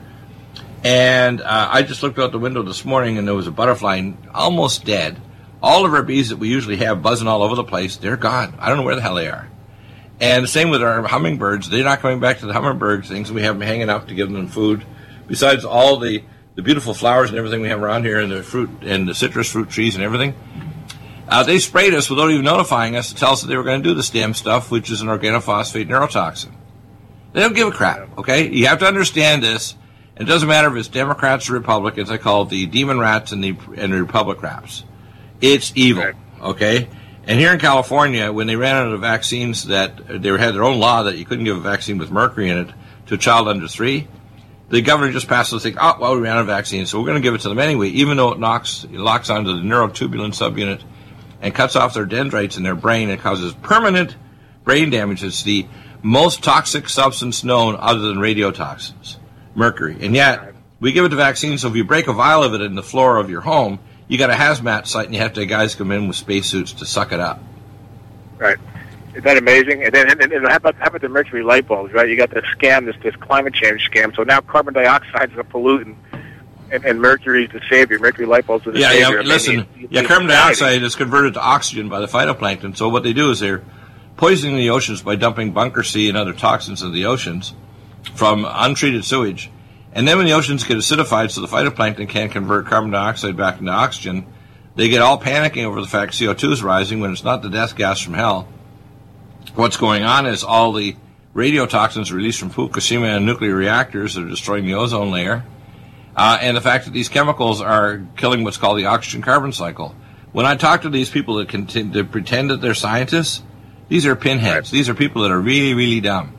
And I just looked out the window this morning and there was a butterfly almost dead. All of our bees that we usually have buzzing all over the place, they're gone. I don't know where the hell they are. And the same with our hummingbirds. They're not coming back to the hummingbird things. We have them hanging out to give them food. Besides all the beautiful flowers and everything we have around here and the fruit and the citrus fruit trees and everything, they sprayed us without even notifying us to tell us that they were going to do this damn stuff, which is an organophosphate neurotoxin. They don't give a crap, okay? You have to understand this. It doesn't matter if it's Democrats or Republicans. I call it the demon rats and the Republic rats. It's evil, okay? And here in California, when they ran out of vaccines, that they had their own law that you couldn't give a vaccine with mercury in it to a child under 3, the governor just passed this thing, we ran out of vaccines, so we're going to give it to them anyway, even though it locks onto the neurotubulin subunit and cuts off their dendrites in their brain. It causes permanent brain damage. It's the most toxic substance known other than radiotoxins, mercury. And yet, we give it the vaccine, so if you break a vial of it in the floor of your home, you got a hazmat site, and you have to have guys come in with spacesuits to suck it up. Right. Is that amazing? And then how about the mercury light bulbs, right? You got this scam, this climate change scam. So now carbon dioxide is a pollutant, and mercury is the savior. Mercury light bulbs are the savior. Carbon dioxide is converted to oxygen by the phytoplankton. So what they do is they're poisoning the oceans by dumping bunker C and other toxins into the oceans from untreated sewage. And then when the oceans get acidified so the phytoplankton can't convert carbon dioxide back into oxygen, they get all panicking over the fact CO2 is rising when it's not the death gas from hell. What's going on is all the radiotoxins released from Fukushima and nuclear reactors that are destroying the ozone layer, and the fact that these chemicals are killing what's called the oxygen-carbon cycle. When I talk to these people that pretend that they're scientists, these are pinheads. These are people that are really, really dumb.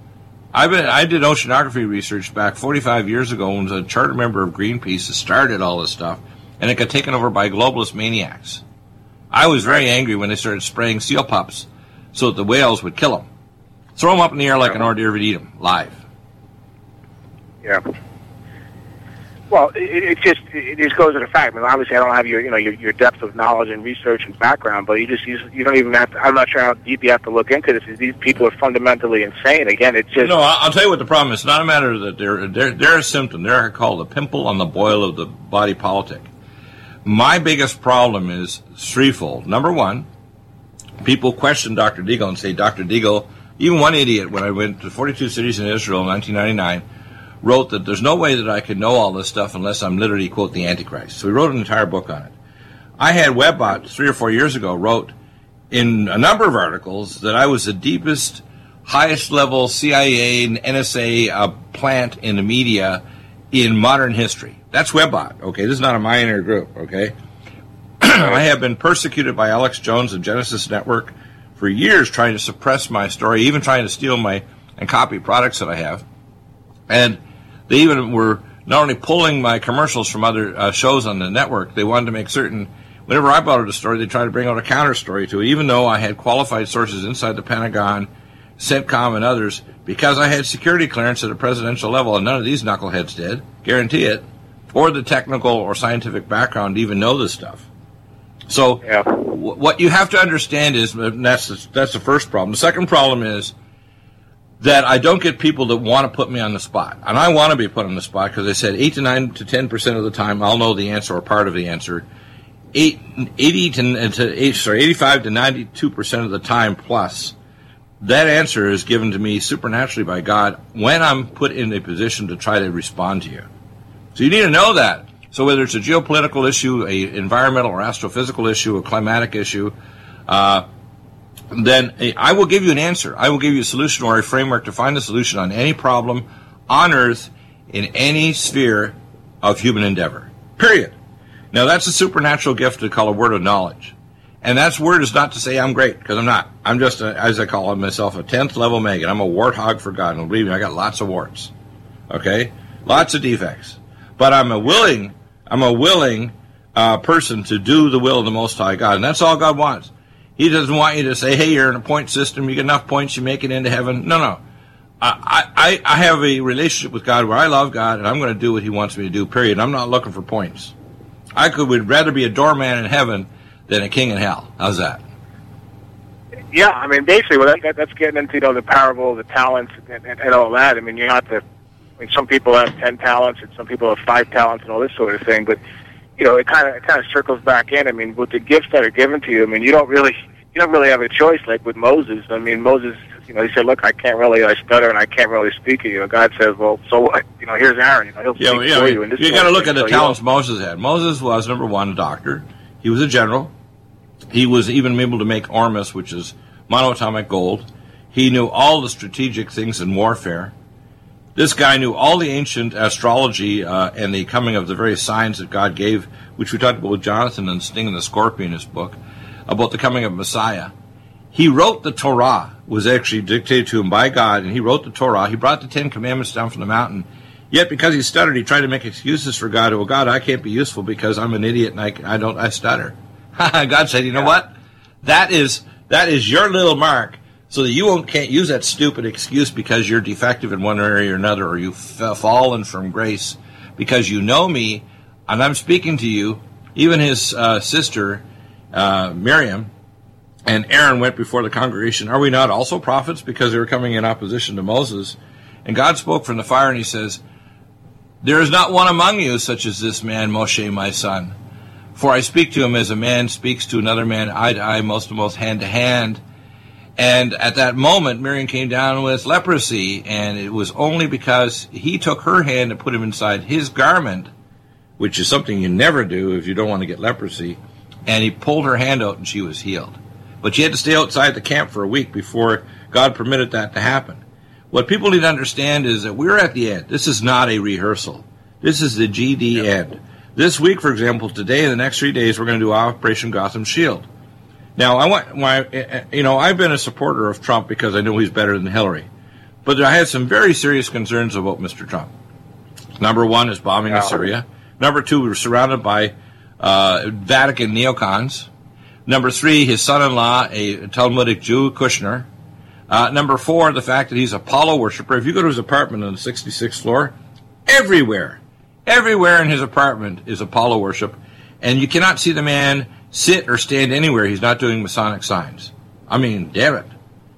I did oceanography research back 45 years ago and was a charter member of Greenpeace that started all this stuff, and it got taken over by globalist maniacs. I was very angry when they started spraying seal pups so that the whales would kill them. Throw them up in the air like an hors d'oeuvre and eat them live. Yeah. Well, it just goes to the fact. I mean, obviously, I don't have your depth of knowledge and research and background, but you don't even have to. I'm not sure how deep you have to look into this. These people are fundamentally insane. Again, it's just. No, I'll tell you what the problem is. It's not a matter that they're a symptom. They're called a pimple on the boil of the body politic. My biggest problem is threefold. Number one, people question Dr. Deagle and say, Dr. Deagle, even one idiot when I went to 42 cities in Israel in 1999. Wrote that there's no way that I could know all this stuff unless I'm literally, quote, the Antichrist. So he wrote an entire book on it. I had Webbot 3 or 4 years ago wrote in a number of articles that I was the deepest, highest level CIA and NSA plant in the media in modern history. That's Webbot, okay? This is not a minor group, okay? I have been persecuted by Alex Jones and Genesis Network for years trying to suppress my story, even trying to steal and copy products that I have. And they even were not only pulling my commercials from other shows on the network, they wanted to make certain whenever I brought out a story, they tried to bring out a counter story to it, even though I had qualified sources inside the Pentagon, CENTCOM, and others, because I had security clearance at a presidential level, and none of these knuckleheads did, guarantee it, or the technical or scientific background to even know this stuff. So what you have to understand is, and that's the first problem. The second problem is that I don't get people that want to put me on the spot. And I want to be put on the spot because I said 8 to 9 to 10% of the time I'll know the answer or part of the answer. 85 to 92% of the time plus, that answer is given to me supernaturally by God when I'm put in a position to try to respond to you. So you need to know that. So whether it's a geopolitical issue, a environmental or astrophysical issue, a climatic issue, then I will give you an answer. I will give you a solution or a framework to find a solution on any problem on Earth in any sphere of human endeavor. Period. Now, that's a supernatural gift to call a word of knowledge. And that word is not to say I'm great, because I'm not. I'm just, as I call myself, a 10th level Megan. I'm a warthog for God. And believe me, I got lots of warts. Okay? Lots of defects. But I'm a willing person to do the will of the Most High God. And that's all God wants. He doesn't want you to say, hey, you're in a point system, you get enough points, you make it into heaven. No. I have a relationship with God where I love God, and I'm going to do what He wants me to do, period. I'm not looking for points. Would rather be a doorman in heaven than a king in hell. How's that? Yeah, I mean, basically, that's getting into the parable of the talents and all that. I mean, you're not some people have 10 talents, and some people have 5 talents, and all this sort of thing. But it kind of circles back in. I mean, with the gifts that are given to you, I mean, you don't really have a choice. Like with Moses, I mean, Moses, he said, "Look, I can't really, I stutter and I can't really speak to you." And God says, "Well, so what? Here's Aaron. He'll speak for you." And you got to look at the talents Moses had. Moses was, number one, a doctor. He was a general. He was even able to make ormus, which is monatomic gold. He knew all the strategic things in warfare. This guy knew all the ancient astrology and the coming of the various signs that God gave, which we talked about with Jonathan and Sting and the Scorpion in his book, about the coming of Messiah. He wrote the Torah, was actually dictated to him by God, and he wrote the Torah. He brought the 10 Commandments down from the mountain. Yet because he stuttered, he tried to make excuses for God. Well, God, I can't be useful because I'm an idiot and I stutter. God said, you know what? That is your little mark, so that you can't use that stupid excuse because you're defective in one area or another, or you've fallen from grace, because you know me, and I'm speaking to you. Even his sister, Miriam, and Aaron went before the congregation. Are we not also prophets? Because they were coming in opposition to Moses. And God spoke from the fire, and He says, there is not one among you such as this man, Moshe, my son. For I speak to him as a man speaks to another man, eye to eye, most to most, hand to hand. And at that moment, Miriam came down with leprosy, and it was only because he took her hand and put him inside his garment, which is something you never do if you don't want to get leprosy, and he pulled her hand out and she was healed. But she had to stay outside the camp for a week before God permitted that to happen. What people need to understand is that we're at the end. This is not a rehearsal. This is the GD end. This week, for example, today and the next 3 days, we're going to do Operation Gotham Shield. Now, I've been a supporter of Trump because I knew he's better than Hillary. But I had some very serious concerns about Mr. Trump. Number one is bombing of Syria. Number two, we were surrounded by Vatican neocons. Number three, his son-in-law, a Talmudic Jew, Kushner. Number four, the fact that he's a Apollo worshiper. If you go to his apartment on the 66th floor, everywhere in his apartment is Apollo worship, and you cannot see the man sit or stand anywhere he's not doing Masonic signs. I mean, damn it.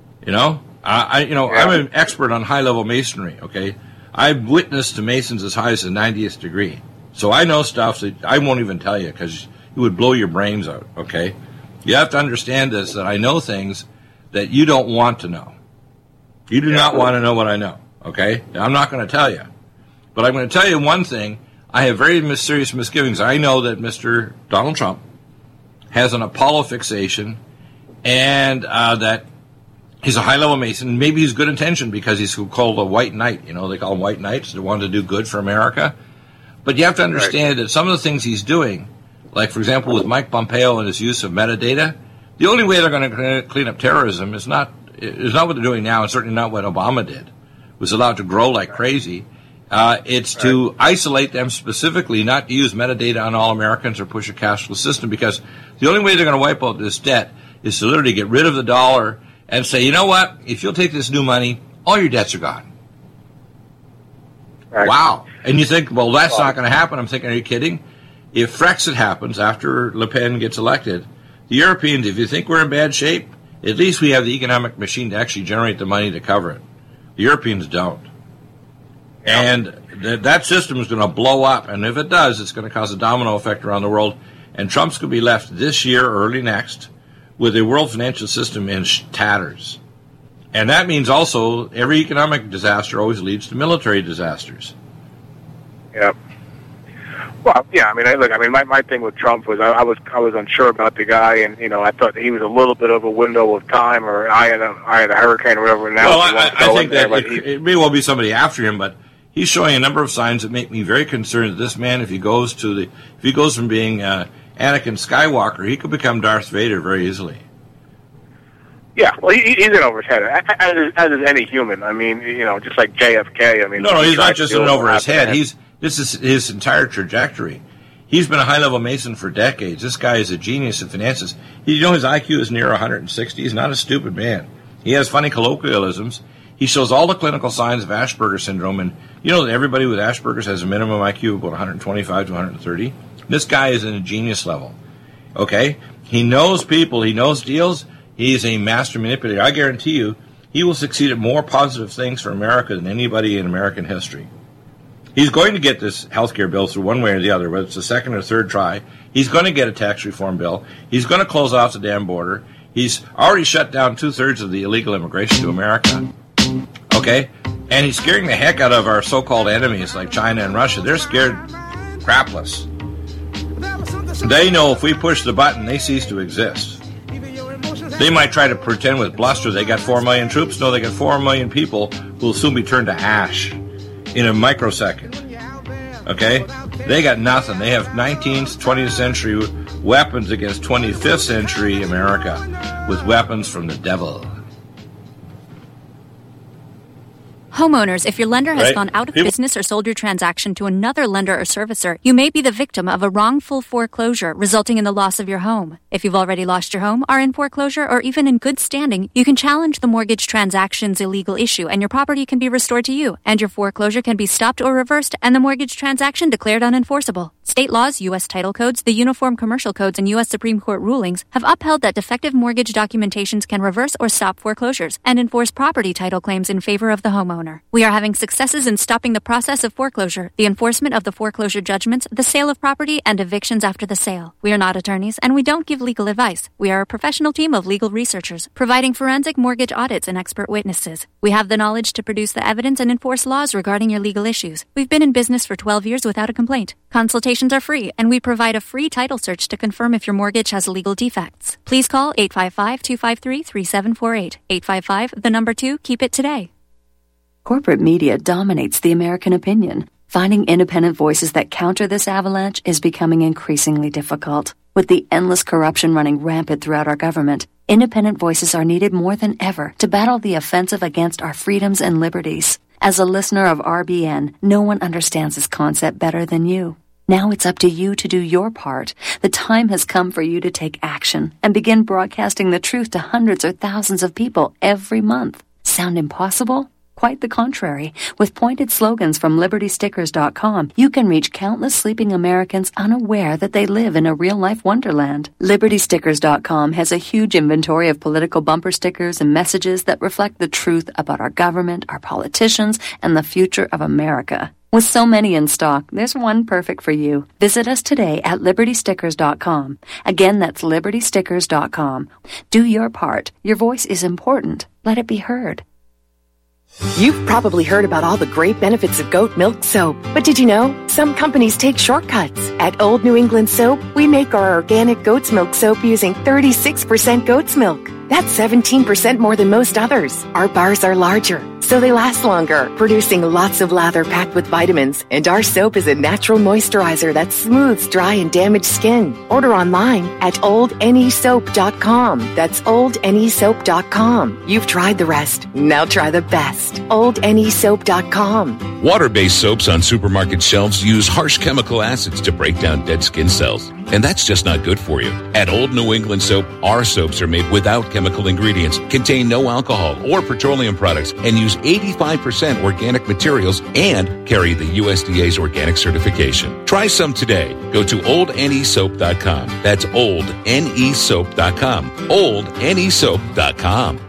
I'm an expert on high-level masonry, okay? I've witnessed to Masons as high as the 90th degree. So I know stuff that I won't even tell you because it would blow your brains out, okay? You have to understand this, that I know things that you don't want to know. You do not want to know what I know, okay? I'm not going to tell you. But I'm going to tell you one thing. I have very serious misgivings. I know that Mr. Donald Trump has an Apollo fixation, and that he's a high-level Mason. Maybe he's good intention because he's called a white knight. They call them white knights. They want to do good for America. But you have to understand that some of the things he's doing, like, for example, with Mike Pompeo and his use of metadata, the only way they're going to clean up terrorism is not what they're doing now, and certainly not what Obama did, was allowed to grow like crazy. It's to isolate them specifically, not to use metadata on all Americans or push a cashless system, because the only way they're going to wipe out this debt is to literally get rid of the dollar and say, you know what, if you'll take this new money, all your debts are gone. Right. Wow. And you think, well, that's not going to happen. I'm thinking, are you kidding? If Frexit happens after Le Pen gets elected, the Europeans, if you think we're in bad shape, at least we have the economic machine to actually generate the money to cover it. The Europeans don't. And that system is going to blow up, and if it does, it's going to cause a domino effect around the world, and Trump's going to be left this year or early next with a world financial system in tatters. And that means also every economic disaster always leads to military disasters. Yep. Well, yeah. My thing with Trump was I was unsure about the guy, and I thought he was a little bit of a window of time, or I had a hurricane or whatever. Now, well, I think that it may well be somebody after him, but he's showing a number of signs that make me very concerned that this man, if he goes from being Anakin Skywalker, he could become Darth Vader very easily. Yeah, well, he's in over his head, as is any human. I mean, just like JFK. I mean, no, he's not just in over his head. This is his entire trajectory. He's been a high-level Mason for decades. This guy is a genius in finances. You know his IQ is near 160. He's not a stupid man. He has funny colloquialisms. He shows all the clinical signs of Asperger's syndrome, and you know that everybody with Asperger's has a minimum IQ of about 125 to 130. This guy is in a genius level. Okay? He knows people. He knows deals. He's a master manipulator. I guarantee you, he will succeed at more positive things for America than anybody in American history. He's going to get this health care bill through one way or the other, whether it's the second or third try. He's going to get a tax reform bill. He's going to close off the damn border. He's already shut down 2/3 of the illegal immigration to America. Okay? And he's scaring the heck out of our so-called enemies like China and Russia. They're scared crapless. They know if we push the button, they cease to exist. They might try to pretend with bluster they got 4 million troops. No, they got 4 million people who will soon be turned to ash in a microsecond. Okay? They got nothing. They have 19th, 20th century weapons against 25th century America with weapons from the devil. Homeowners, if your lender has gone out of business or sold your transaction to another lender or servicer, you may be the victim of a wrongful foreclosure resulting in the loss of your home. If you've already lost your home, are in foreclosure, or even in good standing, you can challenge the mortgage transaction's illegal issue and your property can be restored to you, and your foreclosure can be stopped or reversed and the mortgage transaction declared unenforceable. State laws, U.S. title codes, the Uniform Commercial Codes, and U.S. Supreme Court rulings have upheld that defective mortgage documentations can reverse or stop foreclosures and enforce property title claims in favor of the homeowner. We are having successes in stopping the process of foreclosure, the enforcement of the foreclosure judgments, the sale of property, and evictions after the sale. We are not attorneys, and we don't give legal advice. We are a professional team of legal researchers, providing forensic mortgage audits and expert witnesses. We have the knowledge to produce the evidence and enforce laws regarding your legal issues. We've been in business for 12 years without a complaint. Consultations are free, and we provide a free title search to confirm if your mortgage has legal defects. Please call 855-253-3748. 855, 2, keep it today. Corporate media dominates the American opinion. Finding independent voices that counter this avalanche is becoming increasingly difficult. With the endless corruption running rampant throughout our government, independent voices are needed more than ever to battle the offensive against our freedoms and liberties. As a listener of RBN, no one understands this concept better than you. Now it's up to you to do your part. The time has come for you to take action and begin broadcasting the truth to hundreds or thousands of people every month. Sound impossible? Quite the contrary. With pointed slogans from LibertyStickers.com, you can reach countless sleeping Americans unaware that they live in a real-life wonderland. LibertyStickers.com has a huge inventory of political bumper stickers and messages that reflect the truth about our government, our politicians, and the future of America. With so many in stock, there's one perfect for you. Visit us today at LibertyStickers.com. Again, that's LibertyStickers.com. Do your part. Your voice is important. Let it be heard. You've probably heard about all the great benefits of goat milk soap. But did you know some companies take shortcuts? At Old New England Soap, we make our organic goat's milk soap using 36% goat's milk. That's 17% more than most others. Our bars are larger, so they last longer, producing lots of lather packed with vitamins. And our soap is a natural moisturizer that smooths dry and damaged skin. Order online at oldnesoap.com. That's oldnesoap.com. You've tried the rest. Now try the best. oldnesoap.com. Water-based soaps on supermarket shelves use harsh chemical acids to break down dead skin cells. And that's just not good for you. At Old New England Soap, our soaps are made without chemical ingredients, contain no alcohol or petroleum products, and use 85% organic materials and carry the USDA's organic certification. Try some today. Go to oldnesoap.com. That's oldnesoap.com. oldnesoap.com.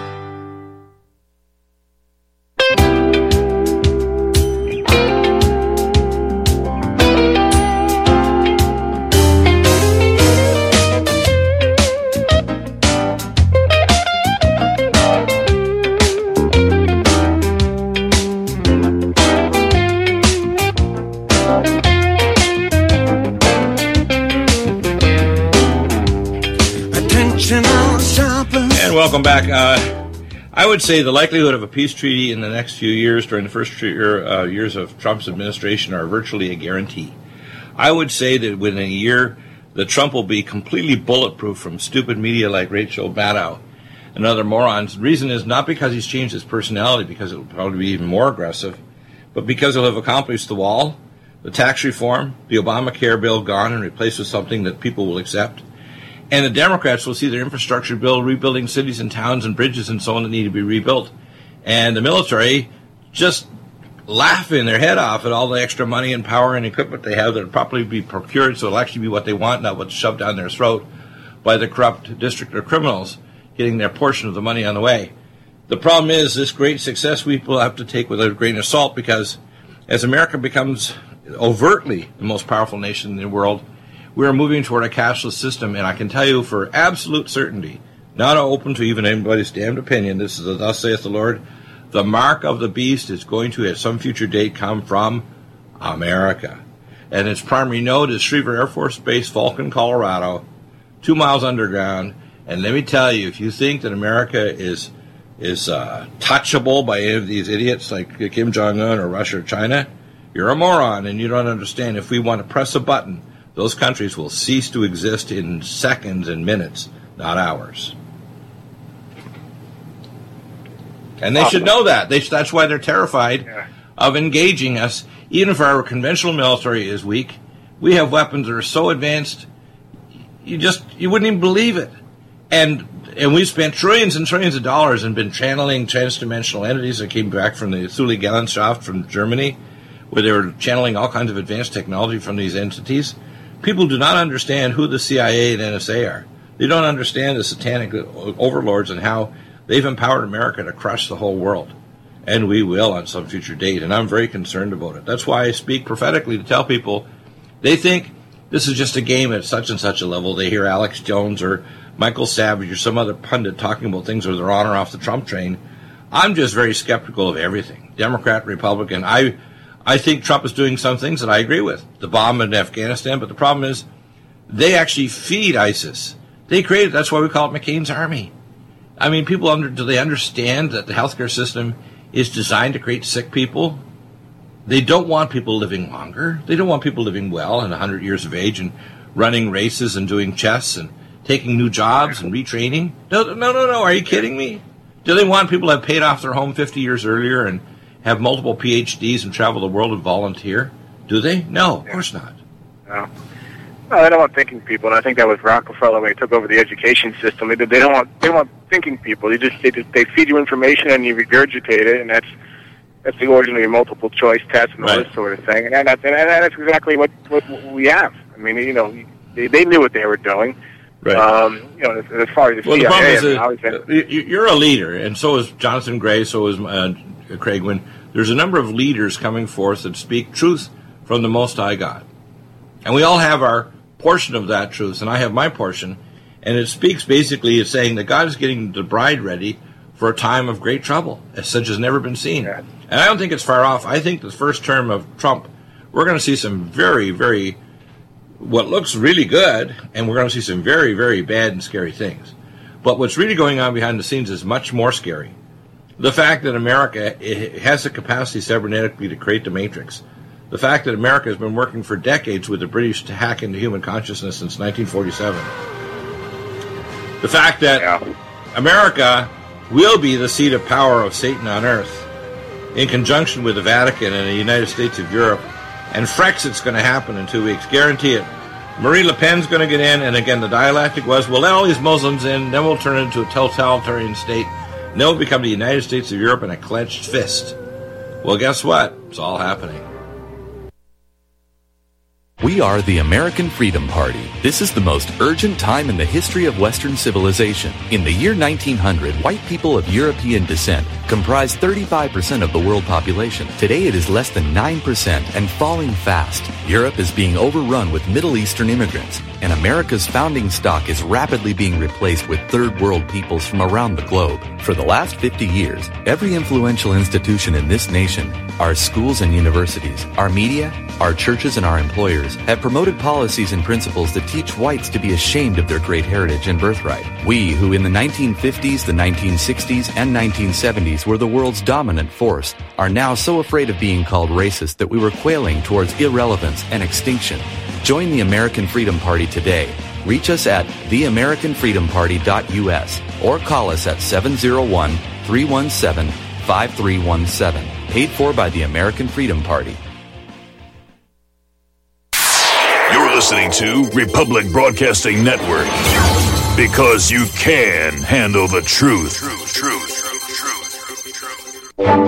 Welcome back. I would say the likelihood of a peace treaty in the next few years, during the first years of Trump's administration, are virtually a guarantee. I would say that within a year, that Trump will be completely bulletproof from stupid media like Rachel Maddow and other morons. The reason is not because he's changed his personality, because it will probably be even more aggressive, but because he'll have accomplished the wall, the tax reform, the Obamacare bill gone and replaced with something that people will accept. And the Democrats will see their infrastructure bill rebuilding cities and towns and bridges and so on that need to be rebuilt. And the military just laughing their head off at all the extra money and power and equipment they have that will properly be procured so it'll actually be what they want, not what's shoved down their throat by the corrupt district or criminals getting their portion of the money on the way. The problem is this great success we will have to take with a grain of salt, because as America becomes overtly the most powerful nation in the world, we are moving toward a cashless system, and I can tell you for absolute certainty, not open to even anybody's damned opinion, this is a thus saith the Lord, the mark of the beast is going to at some future date come from America. And its primary node is Schriever Air Force Base, Falcon, Colorado, 2 miles underground. And let me tell you, if you think that America is touchable by any of these idiots like Kim Jong-un or Russia or China, you're a moron, and you don't understand. If we want to press a button, those countries will cease to exist in seconds and minutes, not hours. And they should know that. That's why they're terrified of engaging us. Even if our conventional military is weak, we have weapons that are so advanced, you wouldn't even believe it. And we've spent trillions and trillions of dollars and been channeling transdimensional entities that came back from the Thule Gesellschaft from Germany, where they were channeling all kinds of advanced technology from these entities. People do not understand who the CIA and NSA are. They don't understand the satanic overlords and how they've empowered America to crush the whole world. And we will on some future date, and I'm very concerned about it. That's why I speak prophetically to tell people, they think this is just a game at such and such a level. They hear Alex Jones or Michael Savage or some other pundit talking about things where they're on or off the Trump train. I'm just very skeptical of everything, Democrat, Republican. I think Trump is doing some things that I agree with. The bomb in Afghanistan, but the problem is they actually feed ISIS. They created, that's why we call it McCain's Army. I mean, do they understand that the healthcare system is designed to create sick people? They don't want people living longer. They don't want people living well and 100 years of age and running races and doing chess and taking new jobs and retraining. No. Are you kidding me? Do they want people to have paid off their home 50 years earlier and have multiple PhDs and travel the world and volunteer? Do they? No, of course not. No. No, they don't want thinking people, and I think that was Rockefeller when he took over the education system. They don't want thinking people. They feed you information and you regurgitate it, and that's the origin of your multiple choice tests and all this sort of thing. And that's exactly what we have. I mean, they knew what they were doing. Right. As far as the CIA, the problem is you're a leader, and so is Jonathan Gray, so is Craig Wynn. There's a number of leaders coming forth that speak truth from the Most High God. And we all have our portion of that truth, and I have my portion. And it speaks basically, it's saying that God is getting the bride ready for a time of great trouble, as such has never been seen. Yeah. And I don't think it's far off. I think the first term of Trump, we're going to see some very, very, what looks really good, and we're going to see some very, very bad and scary things. But what's really going on behind the scenes is much more scary. The fact that America has the capacity cybernetically to create the Matrix. The fact that America has been working for decades with the British to hack into human consciousness since 1947. The fact that America will be the seat of power of Satan on earth in conjunction with the Vatican and the United States of Europe. And Frexit's going to happen in 2 weeks. Guarantee it. Marie Le Pen's going to get in, and again, the dialectic was, we'll let all these Muslims in, then we'll turn it into a totalitarian state, and then we'll become the United States of Europe in a clenched fist. Well, guess what? It's all happening. We are the American Freedom Party. This is the most urgent time in the history of Western civilization. In the year 1900, white people of European descent comprised 35% of the world population. Today it is less than 9% and falling fast. Europe is being overrun with Middle Eastern immigrants, and America's founding stock is rapidly being replaced with third world peoples from around the globe. For the last 50 years, every influential institution in this nation, our schools and universities, our media, our churches, and our employers have promoted policies and principles that teach whites to be ashamed of their great heritage and birthright. We, who in the 1950s, the 1960s, and 1970s were the world's dominant force, are now so afraid of being called racist that we were quailing towards irrelevance and extinction. Join the American Freedom Party today. Reach us at theamericanfreedomparty.us or call us at 701-317-5317. Paid for by the American Freedom Party. listening to Republic Broadcasting Network. Because you can handle the truth.